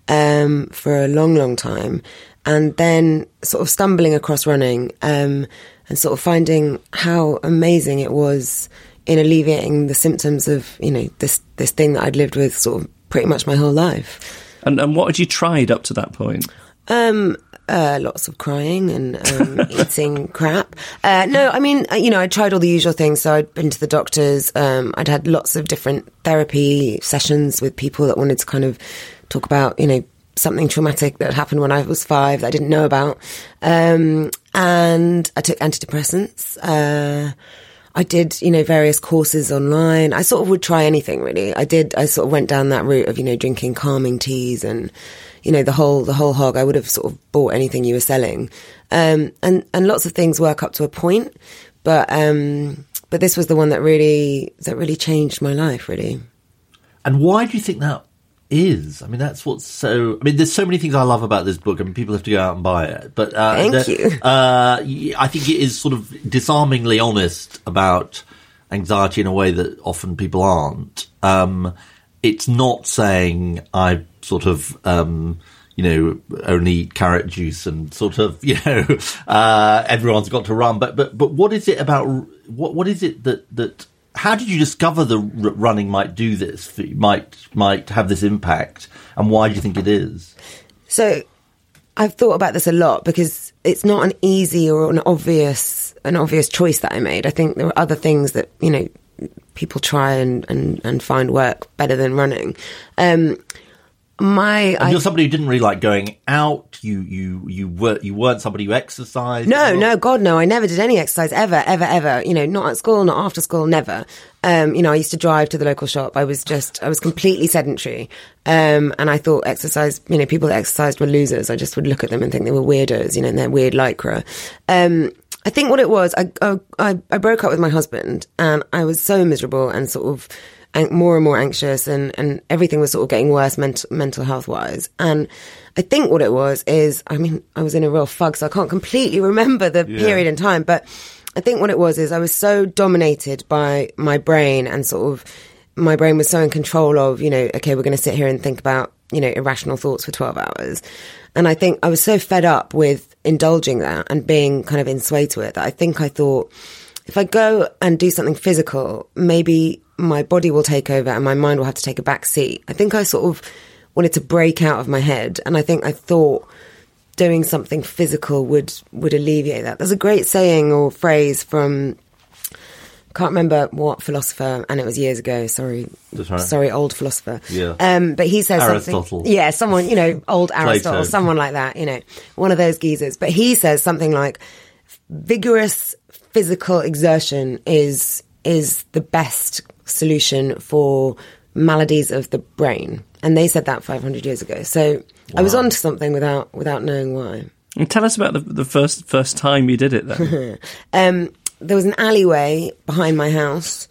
um, for a long, long time. And then sort of stumbling across running um, and sort of finding how amazing it was in alleviating the symptoms of, you know, this this thing that I'd lived with sort of pretty much my whole life. And and what had you tried up to that point? Um, uh, lots of crying and um, eating crap. Uh, no, I mean, uh, you know, I tried all the usual things. So I'd been to the doctors. Um, I'd had lots of different therapy sessions with people that wanted to kind of talk about, you know, something traumatic that happened when I was five that I didn't know about. Um, and I took antidepressants. Uh, I did, you know, various courses online. I sort of would try anything, really. I did, I sort of went down that route of, you know, drinking calming teas and, you know, the whole, the whole hog. I would have sort of bought anything you were selling. Um, and, and lots of things work up to a point. But, um, but this was the one that really, that really changed my life, really. And why do you think that is? I mean, that's what's so... I mean, there's so many things I love about this book. I mean, people have to go out and buy it. But uh, Thank the- you. Uh, I think it is sort of disarmingly honest about anxiety in a way that often people aren't. Um, it's not saying I sort of... Um, you know, only eat carrot juice and sort of, you know, uh, everyone's got to run. But, but, but what is it about, what, what is it that, that, how did you discover the r- running might do this, might, might have this impact? And why do you think it is? So I've thought about this a lot because it's not an easy or an obvious, an obvious choice that I made. I think there are other things that, you know, people try and, and, and find work better than running. Um, My, and I, you're somebody who didn't really like going out. You, you, you were, you weren't somebody who exercised. No, or- no, God, no. I never did any exercise ever, ever, ever. You know, not at school, not after school, never. Um, you know, I used to drive to the local shop. I was just, I was completely sedentary. Um, and I thought exercise, you know, people that exercised were losers. I just would look at them and think they were weirdos, you know, in their weird lycra. Um, I think what it was, I, I I broke up with my husband, and I was so miserable and sort of an- more and more anxious, and, and everything was sort of getting worse mental mental health wise. And I think what it was is, I mean, I was in a real fug, so I can't completely remember the Yeah. period in time, but I think what it was is I was so dominated by my brain, and sort of my brain was so in control of, you know, okay, we're going to sit here and think about, you know, irrational thoughts for twelve hours. And I think I was so fed up with indulging that and being kind of enswayed to it that I think I thought, if I go and do something physical, maybe my body will take over and my mind will have to take a back seat. I think I sort of wanted to break out of my head, and I think I thought doing something physical would, would alleviate that. There's a great saying or phrase from, can't remember what philosopher, and it was years ago, sorry, That's right. sorry, old philosopher. Yeah. Um, but he says Aristotle. something. Yeah, someone, you know, old Aristotle, Plato. someone like that, you know, one of those geezers. But he says something like, vigorous physical exertion is is the best solution for maladies of the brain. And they said that five hundred years ago. So I was Wow. onto something without without knowing why. And tell us about the, the first first time you did it then. um, there was an alleyway behind my house,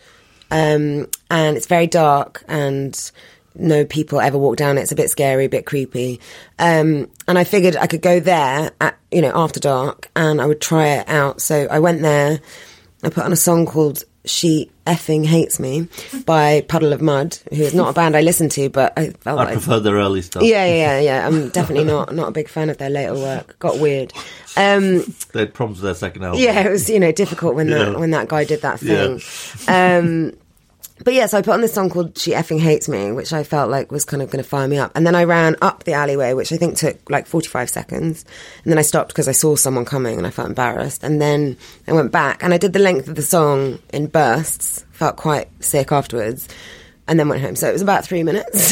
um, and it's very dark, and no people ever walk down it. It's a bit scary, a bit creepy. Um, and I figured I could go there at, you know, after dark, and I would try it out. So I went there. I put on a song called She Effing Hates Me by Puddle of Mud, who is not a band I listen to, but I felt I like... prefer their early stuff. Yeah, yeah, yeah, yeah. I'm definitely not, not a big fan of their later work. Got weird. Um, They had problems with their second album. yeah, it was, you know, difficult when that Yeah. when that guy did that Yeah. thing. Um, but yeah, so I put on this song called She Effing Hates Me, which I felt like was kind of going to fire me up. And then I ran up the alleyway, which I think took like forty-five seconds. And then I stopped because I saw someone coming and I felt embarrassed. And then I went back and I did the length of the song in bursts, felt quite sick afterwards, and then went home. So it was about three minutes.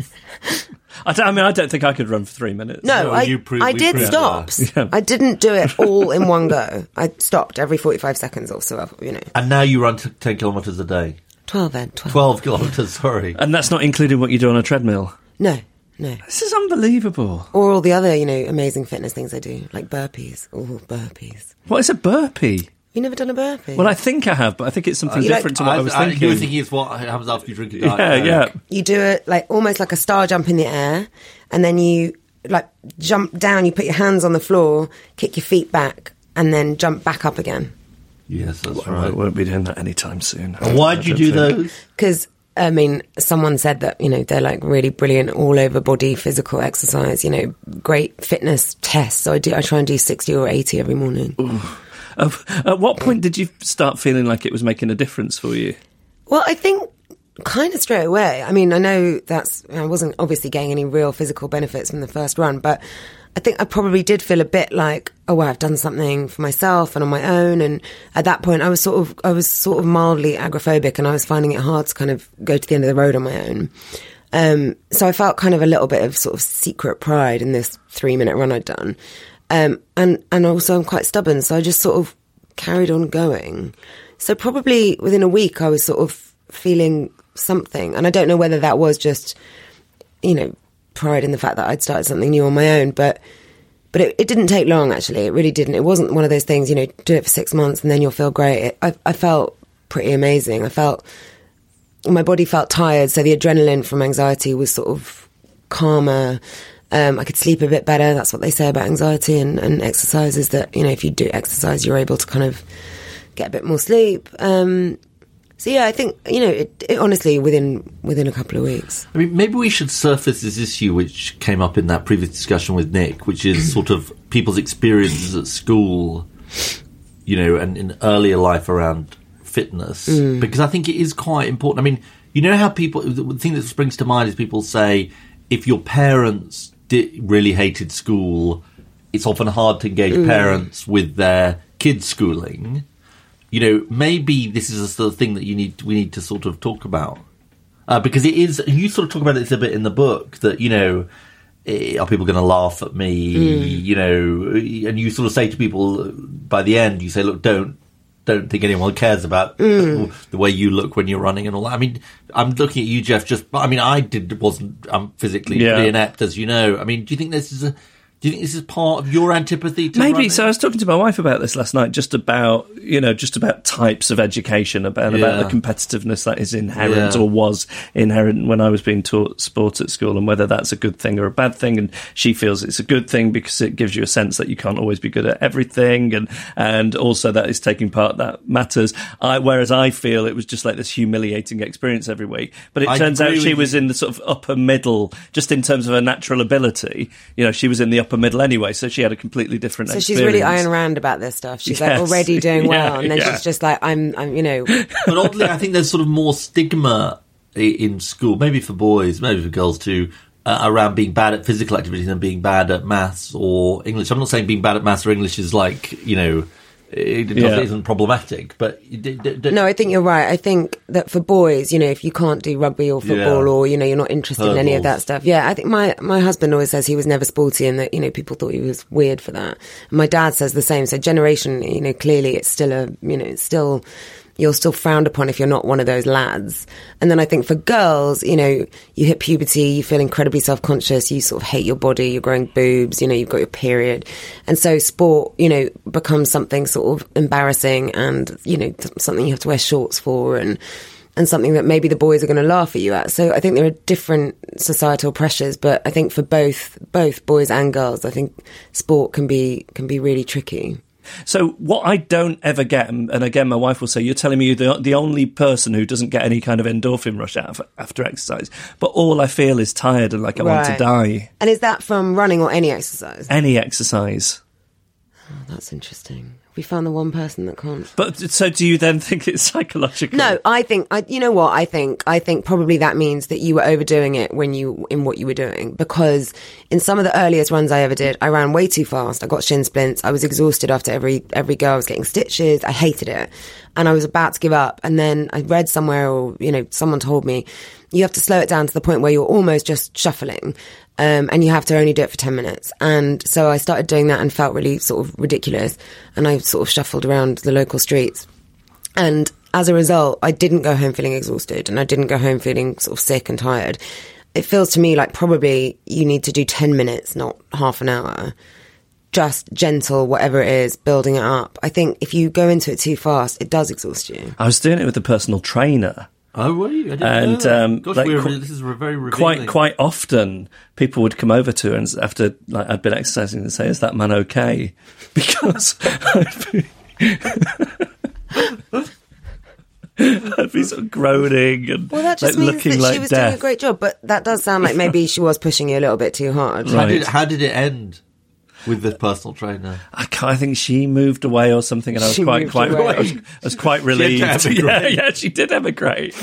I, don't- I mean, I don't think I could run for three minutes. No, I, I did stops. Yeah. I didn't do it all in one go. I stopped every forty-five seconds or so, you know. And now you run t- ten kilometres a day. twelve, Ed, twelve. twelve kilometres, sorry. And that's not including what you do on a treadmill. No, no. This is unbelievable. Or all the other, you know, amazing fitness things I do, like burpees. Oh, burpees. What is a burpee? You never done a burpee? Well, I think I have, but I think it's something You different like- to what I, was I, thinking. You were thinking it's what happens after you drink a Yeah, diet yeah. Coke. You do it like almost like a star jump in the air, and then you like jump down, you put your hands on the floor, kick your feet back, and then jump back up again. Yes, that's Well, I right. won't be doing that anytime soon. And why did you do those? Because, I mean, someone said that, you know, they're like really brilliant all over body physical exercise, you know, great fitness tests. So I do, I try and do sixty or eighty every morning. Uh, at what point did you start feeling like it was making a difference for you? Well, I think kind of straight away. I mean, I know that's, I wasn't obviously getting any real physical benefits from the first run, but I think I probably did feel a bit like, oh, well, I've done something for myself and on my own. And at that point, I was sort of, I was sort of mildly agoraphobic, and I was finding it hard to kind of go to the end of the road on my own. Um, so I felt kind of a little bit of sort of secret pride in this three minute run I'd done. Um, and, and also I'm quite stubborn, so I just sort of carried on going. So probably within a week I was sort of feeling something. And I don't know whether that was just, you know, pride in the fact that I'd started something new on my own, but but it, it didn't take long, actually. It really didn't. It wasn't one of those things, you know, do it for six months and then you'll feel great. It, I, I felt pretty amazing. I felt, my body felt tired, so the adrenaline from anxiety was sort of calmer. Um, I could sleep a bit better. That's what they say about anxiety and, and exercise, is that, you know, if you do exercise, you're able to kind of get a bit more sleep. Um, so yeah, I think, you know, it, it honestly within within a couple of weeks. I mean, maybe we should surface this issue which came up in that previous discussion with Nick, which is sort of people's experiences at school, you know, and in earlier life around fitness, Mm. because I think it is quite important. I mean, you know how people, the thing that springs to mind is people say, if your parents did, really hated school, it's often hard to engage Mm. parents with their kids' schooling. You know, maybe this is a sort of thing that you need, we need to sort of talk about. Uh, because it is, and you sort of talk about this a bit in the book, that, you know, eh, are people going to laugh at me? Mm. You know, and you sort of say to people, by the end, you say, look, don't, don't think anyone cares about Mm. the way you look when you're running and all that. I mean, I'm looking at you, Jeff, just, I mean, I did, wasn't, I'm physically Yeah. pretty inept, as you know. I mean, do you think this is a, Do you think this is part of your antipathy to Maybe. running? So I was talking to my wife about this last night, just about, you know, just about types of education, about, Yeah. about the competitiveness that is inherent Yeah. or was inherent when I was being taught sport at school, and whether that's a good thing or a bad thing. And she feels it's a good thing because it gives you a sense that you can't always be good at everything, and and also that is taking part that matters. I, whereas I feel it was just like this humiliating experience every week. But it I turns out agree she with was you. in the sort of upper middle, just in terms of her natural ability. You know, she was in the upper middle anyway, so she had a completely different So experience. she's really Ayn Rand about this stuff. She's like Yes. already doing well, Yeah, and then yeah. she's just like, I'm, I'm, you know. But oddly, I think there's sort of more stigma i- in school, maybe for boys, maybe for girls too, uh, around being bad at physical activities and being bad at maths or English. I'm not saying being bad at maths or English is like, you know, it doesn't- Yeah. isn't problematic, but... you d- d- d- No, I think you're right. I think that for boys, you know, if you can't do rugby or football Yeah. or, you know, you're not interested in any of that Hurdles. stuff. Yeah, I think my, my husband always says he was never sporty and that, you know, people thought he was weird for that. And my dad says the same. So generation, you know, clearly it's still a, you know, it's still... you're still frowned upon if you're not one of those lads. And then I think for girls, you know, you hit puberty, you feel incredibly self-conscious, you sort of hate your body, you're growing boobs, you know, you've got your period. And so sport, you know, becomes something sort of embarrassing and, you know, th- something you have to wear shorts for and and something that maybe the boys are going to laugh at you at. So I think there are different societal pressures, but I think for both both boys and girls, I think sport can be can be really tricky. So what I don't ever get, and again, my wife will say, you're telling me you're the, the only person who doesn't get any kind of endorphin rush out of, after exercise, but all I feel is tired and like I want to Right. die. And is that from running or any exercise? Any exercise. Oh, that's interesting. We found the one person that can't. But so do you then think it's psychological? No, I think, I, you know what, I think, I think probably that means that you were overdoing it when you, in what you were doing. Because in some of the earliest runs I ever did, I ran way too fast. I got shin splints. I was exhausted after every, every go. I was getting stitches. I hated it. And I was about to give up. And then I read somewhere, or, you know, someone told me, you have to slow it down to the point where you're almost just shuffling. Um, and you have to only do it for ten minutes. And so I started doing that and felt really sort of ridiculous. And I sort of shuffled around the local streets. And as a result, I didn't go home feeling exhausted and I didn't go home feeling sort of sick and tired. It feels to me like probably you need to do ten minutes, not half an hour. Just gentle, whatever it is, building it up. I think if you go into it too fast, it does exhaust you. I was doing it with a personal trainer. Oh, were you? I didn't and know that. um, Gosh, like, we're, qu- this is very revealing. quite quite often people would come over to her and after like I'd been exercising and say, "Is that man okay?" Because I'd be, I'd be sort of groaning and Well, that just like, means looking that like she was death. doing a great job, but that does sound like maybe she was pushing you a little bit too hard. How, did, how did it end with the personal trainer? I, can't, I think she moved away or something, and I was She quite moved quite away. I was, I was quite She had to relieved. emigrate. Yeah, yeah, she did emigrate.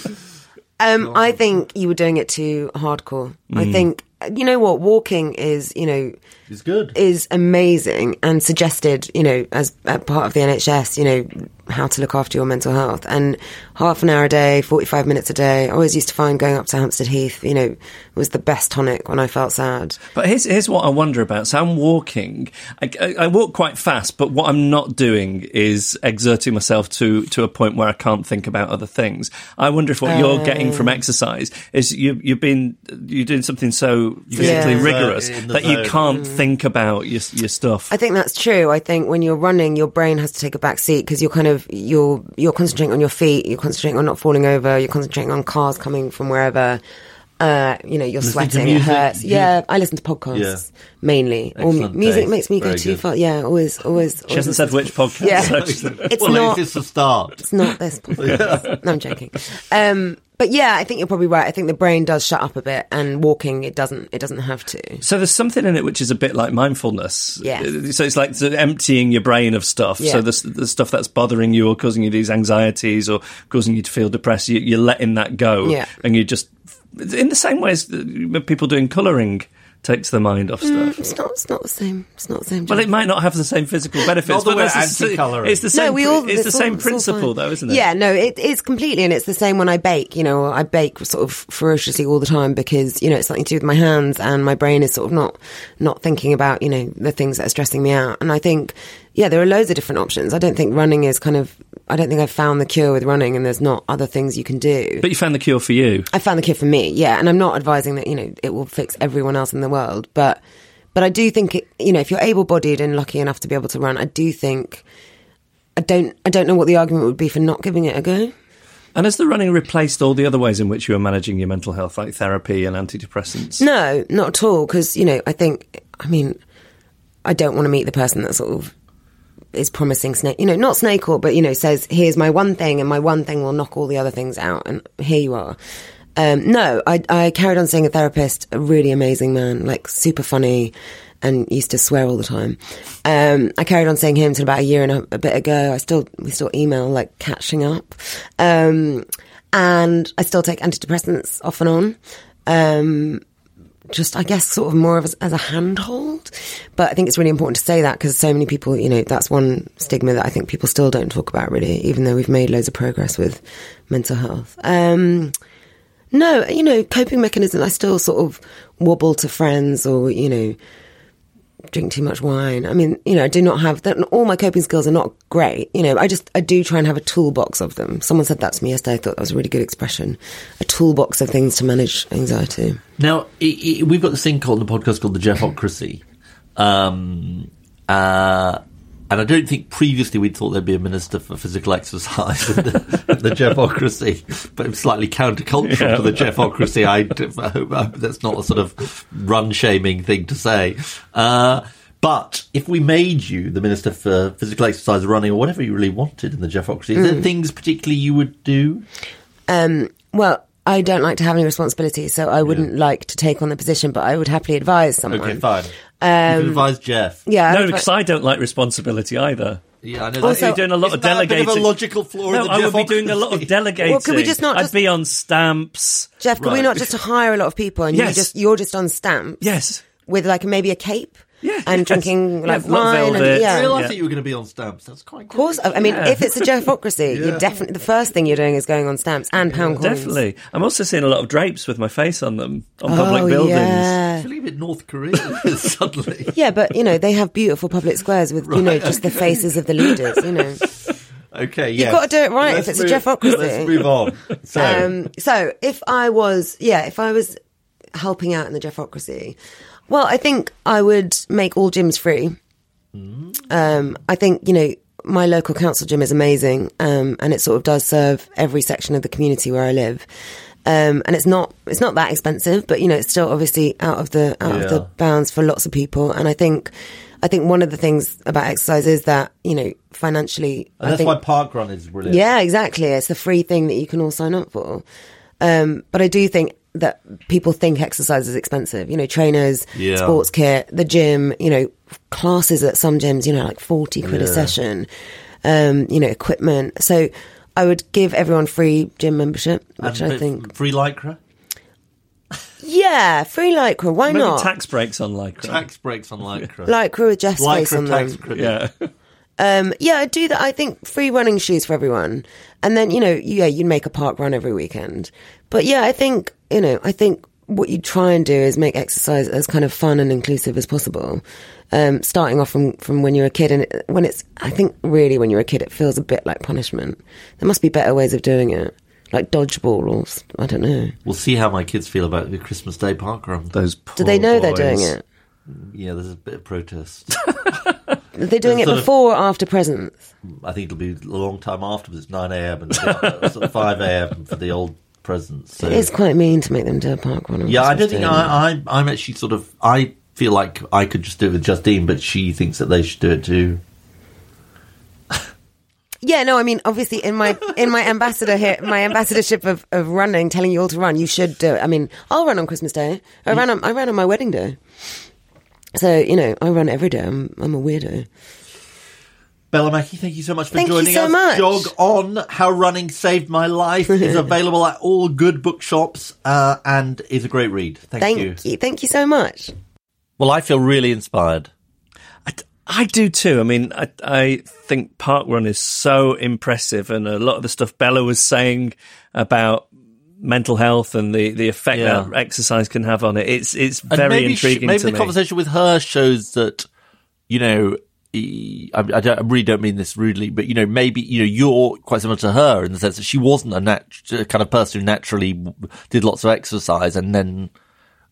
Um, I think you were doing it too hardcore. I Mm. think, you know what, walking is, you know, It's good. is amazing and suggested, you know, as a part of the N H S, you know, how to look after your mental health. And half an hour a day, forty-five minutes a day, I always used to find going up to Hampstead Heath, you know, was the best tonic when I felt sad. But here's here's what I wonder about. So I'm walking. I, I, I walk quite fast, but what I'm not doing is exerting myself to to a point where I can't think about other things. I wonder if what you're getting from Oh. exercise is you you've been you're doing something so physically Yeah. rigorous In the that you zone. can't think about your your stuff. I think that's true. I think when you're running, your brain has to take a back seat because you're kind of you're you're concentrating on your feet, you're concentrating on not falling over, you're concentrating on cars coming from wherever. Uh, you know, you're Listening to sweating, it music? hurts. You- Yeah, I listen to podcasts Yeah. mainly. Or mu- Excellent music taste. makes me go Very too good. far. Yeah, always, always. She hasn't said which podcast. Yeah. actually. It's well, not. it's a start. It's not this podcast. No, I'm joking. Um, but yeah, I think you're probably right. I think the brain does shut up a bit, and walking it doesn't. It doesn't have to. So there's something in it which is a bit like mindfulness. Yeah. So it's like sort of emptying your brain of stuff. Yeah. So the, the stuff that's bothering you or causing you these anxieties or causing you to feel depressed, you, you're letting that go. Yeah. And you just, in the same way as the- people doing colouring takes their mind off stuff. Mm, it's not. It's not the same. It's not the same. Well, job. it might not have the same physical benefits, Not that but we're that's the- anti-colouring. it's the same. No, we all, it's the all- same it's all principle, fine. though, isn't it? Yeah, no, it is completely, and it's the same when I bake. You know, I bake sort of ferociously all the time because you know it's something to do with my hands, and my brain is sort of not not thinking about you know the things that are stressing me out. And I think, yeah, there are loads of different options. I don't think running is kind of. I don't think I've found the cure with running, and there's not other things you can do. But you found the cure for you. I found the cure for me, yeah, and I'm not advising that you know it will fix everyone else in the world, but. but I do think, it, you know, if you're able-bodied and lucky enough to be able to run, I do think, I don't, I don't know what the argument would be for not giving it a go. And has the running replaced all the other ways in which you were managing your mental health, like therapy and antidepressants? No, not at all. Because, you know, I think, I mean, I don't want to meet the person that sort of is promising snake, you know, not snake oil, but, you know, says, here's my one thing and my one thing will knock all the other things out. And here you are. Um, no, I, I carried on seeing a therapist, a really amazing man, like super funny and used to swear all the time. Um, I carried on seeing him until about a year and a, a bit ago. I still, we still email, like catching up. Um, and I still take antidepressants off and on. Um, just, I guess, sort of more of as, as a handhold. But I think it's really important to say that because so many people, you know, that's one stigma that I think people still don't talk about really, even though we've made loads of progress with mental health. Um, no, you know, coping mechanism, I still sort of wobble to friends or, you know, drink too much wine. I mean, you know, I do not have that. All my coping skills are not great. You know, I just, I do try and have a toolbox of them. Someone said that to me yesterday. I thought that was a really good expression. A toolbox of things to manage anxiety. Now, it, it, we've got this thing called the podcast called the Jeffocracy. Um, uh, and I don't think previously we'd thought there'd be a minister for physical exercise in the, the Jeffocracy, but it's slightly countercultural yeah. to the Jeffocracy. I, I, hope, I hope that's not a sort of run-shaming thing to say. Uh, but if we made you the minister for physical exercise, running, or whatever you really wanted in the Jeffocracy, is mm. there things particularly you would do? Um, well, I don't like to have any responsibility, so I wouldn't yeah. like to take on the position, but I would happily advise someone. Okay, fine. Um, you can advise Jeff. Yeah, no, because I don't like responsibility either. Yeah, I know. Also, you're doing a lot of delegating. A bit of a logical flaw no, in the I would be doing a lot of delegating. Well, can we just not I'd just, be on stamps. Jeff, can right. we not just hire a lot of people and yes. you just you're just on stamps? Yes. With like maybe a cape. Yeah, and yes. drinking like yeah, wine. And, yeah. I realised yeah. that you were going to be on stamps. That's quite Of course. I mean, yeah. if it's a Jeffocracy, yeah. you're definitely the first thing you're doing is going on stamps and pound yeah, coins. Definitely. I'm also seeing a lot of drapes with my face on them on oh, public buildings. Yeah. I feel a bit North Korea suddenly. Yeah, but you know they have beautiful public squares with right, you know just okay. the faces of the leaders. You know. Okay, yeah. You've got to do it right let's if it's move, a Jeffocracy. Let's move on. So. Um, so, if I was, yeah, if I was helping out in the Jeffocracy, well, I think I would make all gyms free. Mm. Um, I think, you know, my local council gym is amazing, um, and it sort of does serve every section of the community where I live. Um, and it's not it's not that expensive, but you know, it's still obviously out of the out yeah. of the bounds for lots of people. And I think I think one of the things about exercise is that, you know, financially, and I that's think, why Parkrun is brilliant. Yeah, exactly. It's the free thing that you can all sign up for. Um, but I do think that people think exercise is expensive. You know, trainers, yeah. sports kit, the gym, you know, classes at some gyms, you know, like forty quid yeah. a session, um, you know, equipment. So I would give everyone free gym membership, which and I think... Free Lycra? Yeah, free Lycra. Why Maybe not? tax breaks on Lycra. Tax breaks on Lycra. Lycra with Jeff's Lycra face on tax them. credit. Yeah. Um, yeah, I do that. I think free running shoes for everyone. And then, you know, yeah, you'd make a park run every weekend. But yeah, I think, you know, I think what you try and do is make exercise as kind of fun and inclusive as possible. Um, starting off from, from when you're a kid. And it, when it's, I think really when you're a kid, it feels a bit like punishment. There must be better ways of doing it. Like dodgeball or, I don't know. We'll see how my kids feel about the Christmas Day park run. Those poor Do they know boys. they're doing it? Yeah, there's a bit of protest. Are they doing it before of, or after presents? I think it'll be a long time afterwards. It's nine a.m. and sort of five a.m. for the old presents. So. It is quite mean to make them do a park run. Yeah, I don't think I, I, I'm actually sort of... I feel like I could just do it with Justine, but she thinks that they should do it too. Yeah, no, I mean, obviously, in my in my ambassador here, my ambassadorship of, of running, telling you all to run, you should do it. I mean, I'll run on Christmas Day. I ran on I ran on my wedding day. So, you know, I run every day. I'm I'm a weirdo. Bella Mackie, thank you so much for thank joining you so us. Much. Jog On, How Running Saved My Life is available at all good bookshops uh, and is a great read. Thank, thank you. you. Thank you so much. Well, I feel really inspired. I, I do too. I mean, I, I think Parkrun is so impressive, and a lot of the stuff Bella was saying about mental health and the, the effect yeah. that exercise can have on it, it's it's and very maybe intriguing she, maybe to the me. conversation with her shows that, you know, I, I, don't, I really don't mean this rudely, but, you know, maybe, you know, you're quite similar to her in the sense that she wasn't a nat- kind of person who naturally did lots of exercise and then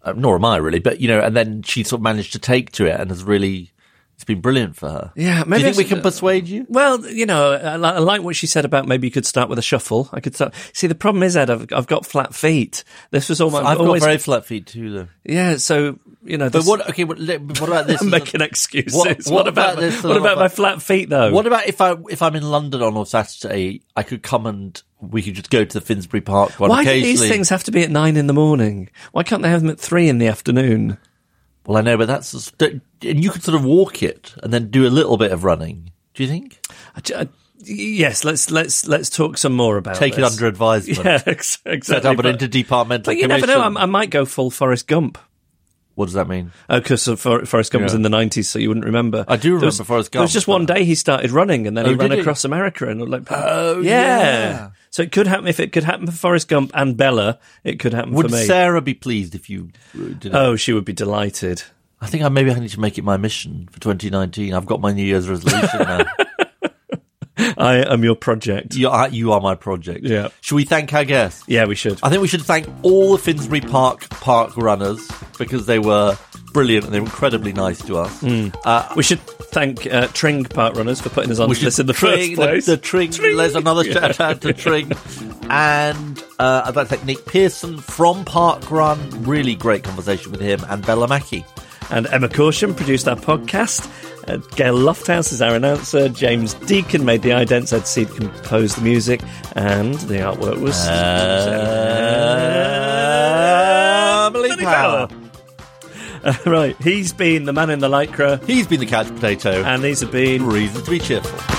uh, nor am I really, but, you know, and then she sort of managed to take to it and has really, it's been brilliant for her. Yeah, maybe. Do you think we can persuade you? Well, you know, I, li- I like what she said about maybe you could start with a shuffle. I could start. See, the problem is, Ed, I've, I've got flat feet. This was all my. I've always, got very flat feet too, though. Yeah, so you know. But This, what? Okay, what, what about this? I'm making excuses. What, What, what about, about this? what about my flat feet, though? What about if I if I'm in London on a Saturday, I could come and we could just go to the Finsbury Park one Why do occasionally. these things have to be at nine in the morning? Why can't they have them at three in the afternoon? Well, I know, but that's just, and you could sort of walk it and then do a little bit of running. Do you think? I, I, yes, let's let's let's talk some more about Take this. it under advisement. Yeah, ex- exactly. Set up an But- interdepartmental But you commission. never know. I'm, I might go full Forrest Gump. What does that mean? Oh, because For- Forrest Gump was Yeah. in the nineties, so you wouldn't remember. I do remember There was, Forrest There was Gump, just one day he started running, and then Oh, he ran did he? across America, and like, Oh, yeah. yeah. So it could happen. If it could happen for Forrest Gump and Bella, it could happen Would for me. Sarah be pleased if you did it? Oh, she would be delighted. I think I maybe I need to make it my mission for twenty nineteen. I've got my New Year's resolution now. I am your project. You are, you are my project. Yeah. Should we thank our guests? Yeah, we should. I think we should thank all the Finsbury Park park runners because they were brilliant and they were incredibly nice to us. Mm. Uh, we should thank uh, Tring Park Runners for putting us on we to this should in the Tring, first place. The, the Tring, there's another shout out to Tring. And uh, I'd like to thank Nick Pearson from Park Run. Really great conversation with him, and Bella Mackey. And Emma Caution produced our podcast. Uh, Gail Lofthouse is our announcer. James Deacon made the idents. Ed Seed composed the music. And the artwork was... Emily Power. Uh, right, he's been the man in the lycra. He's been the couch potato. And these have been... Reasons to be cheerful.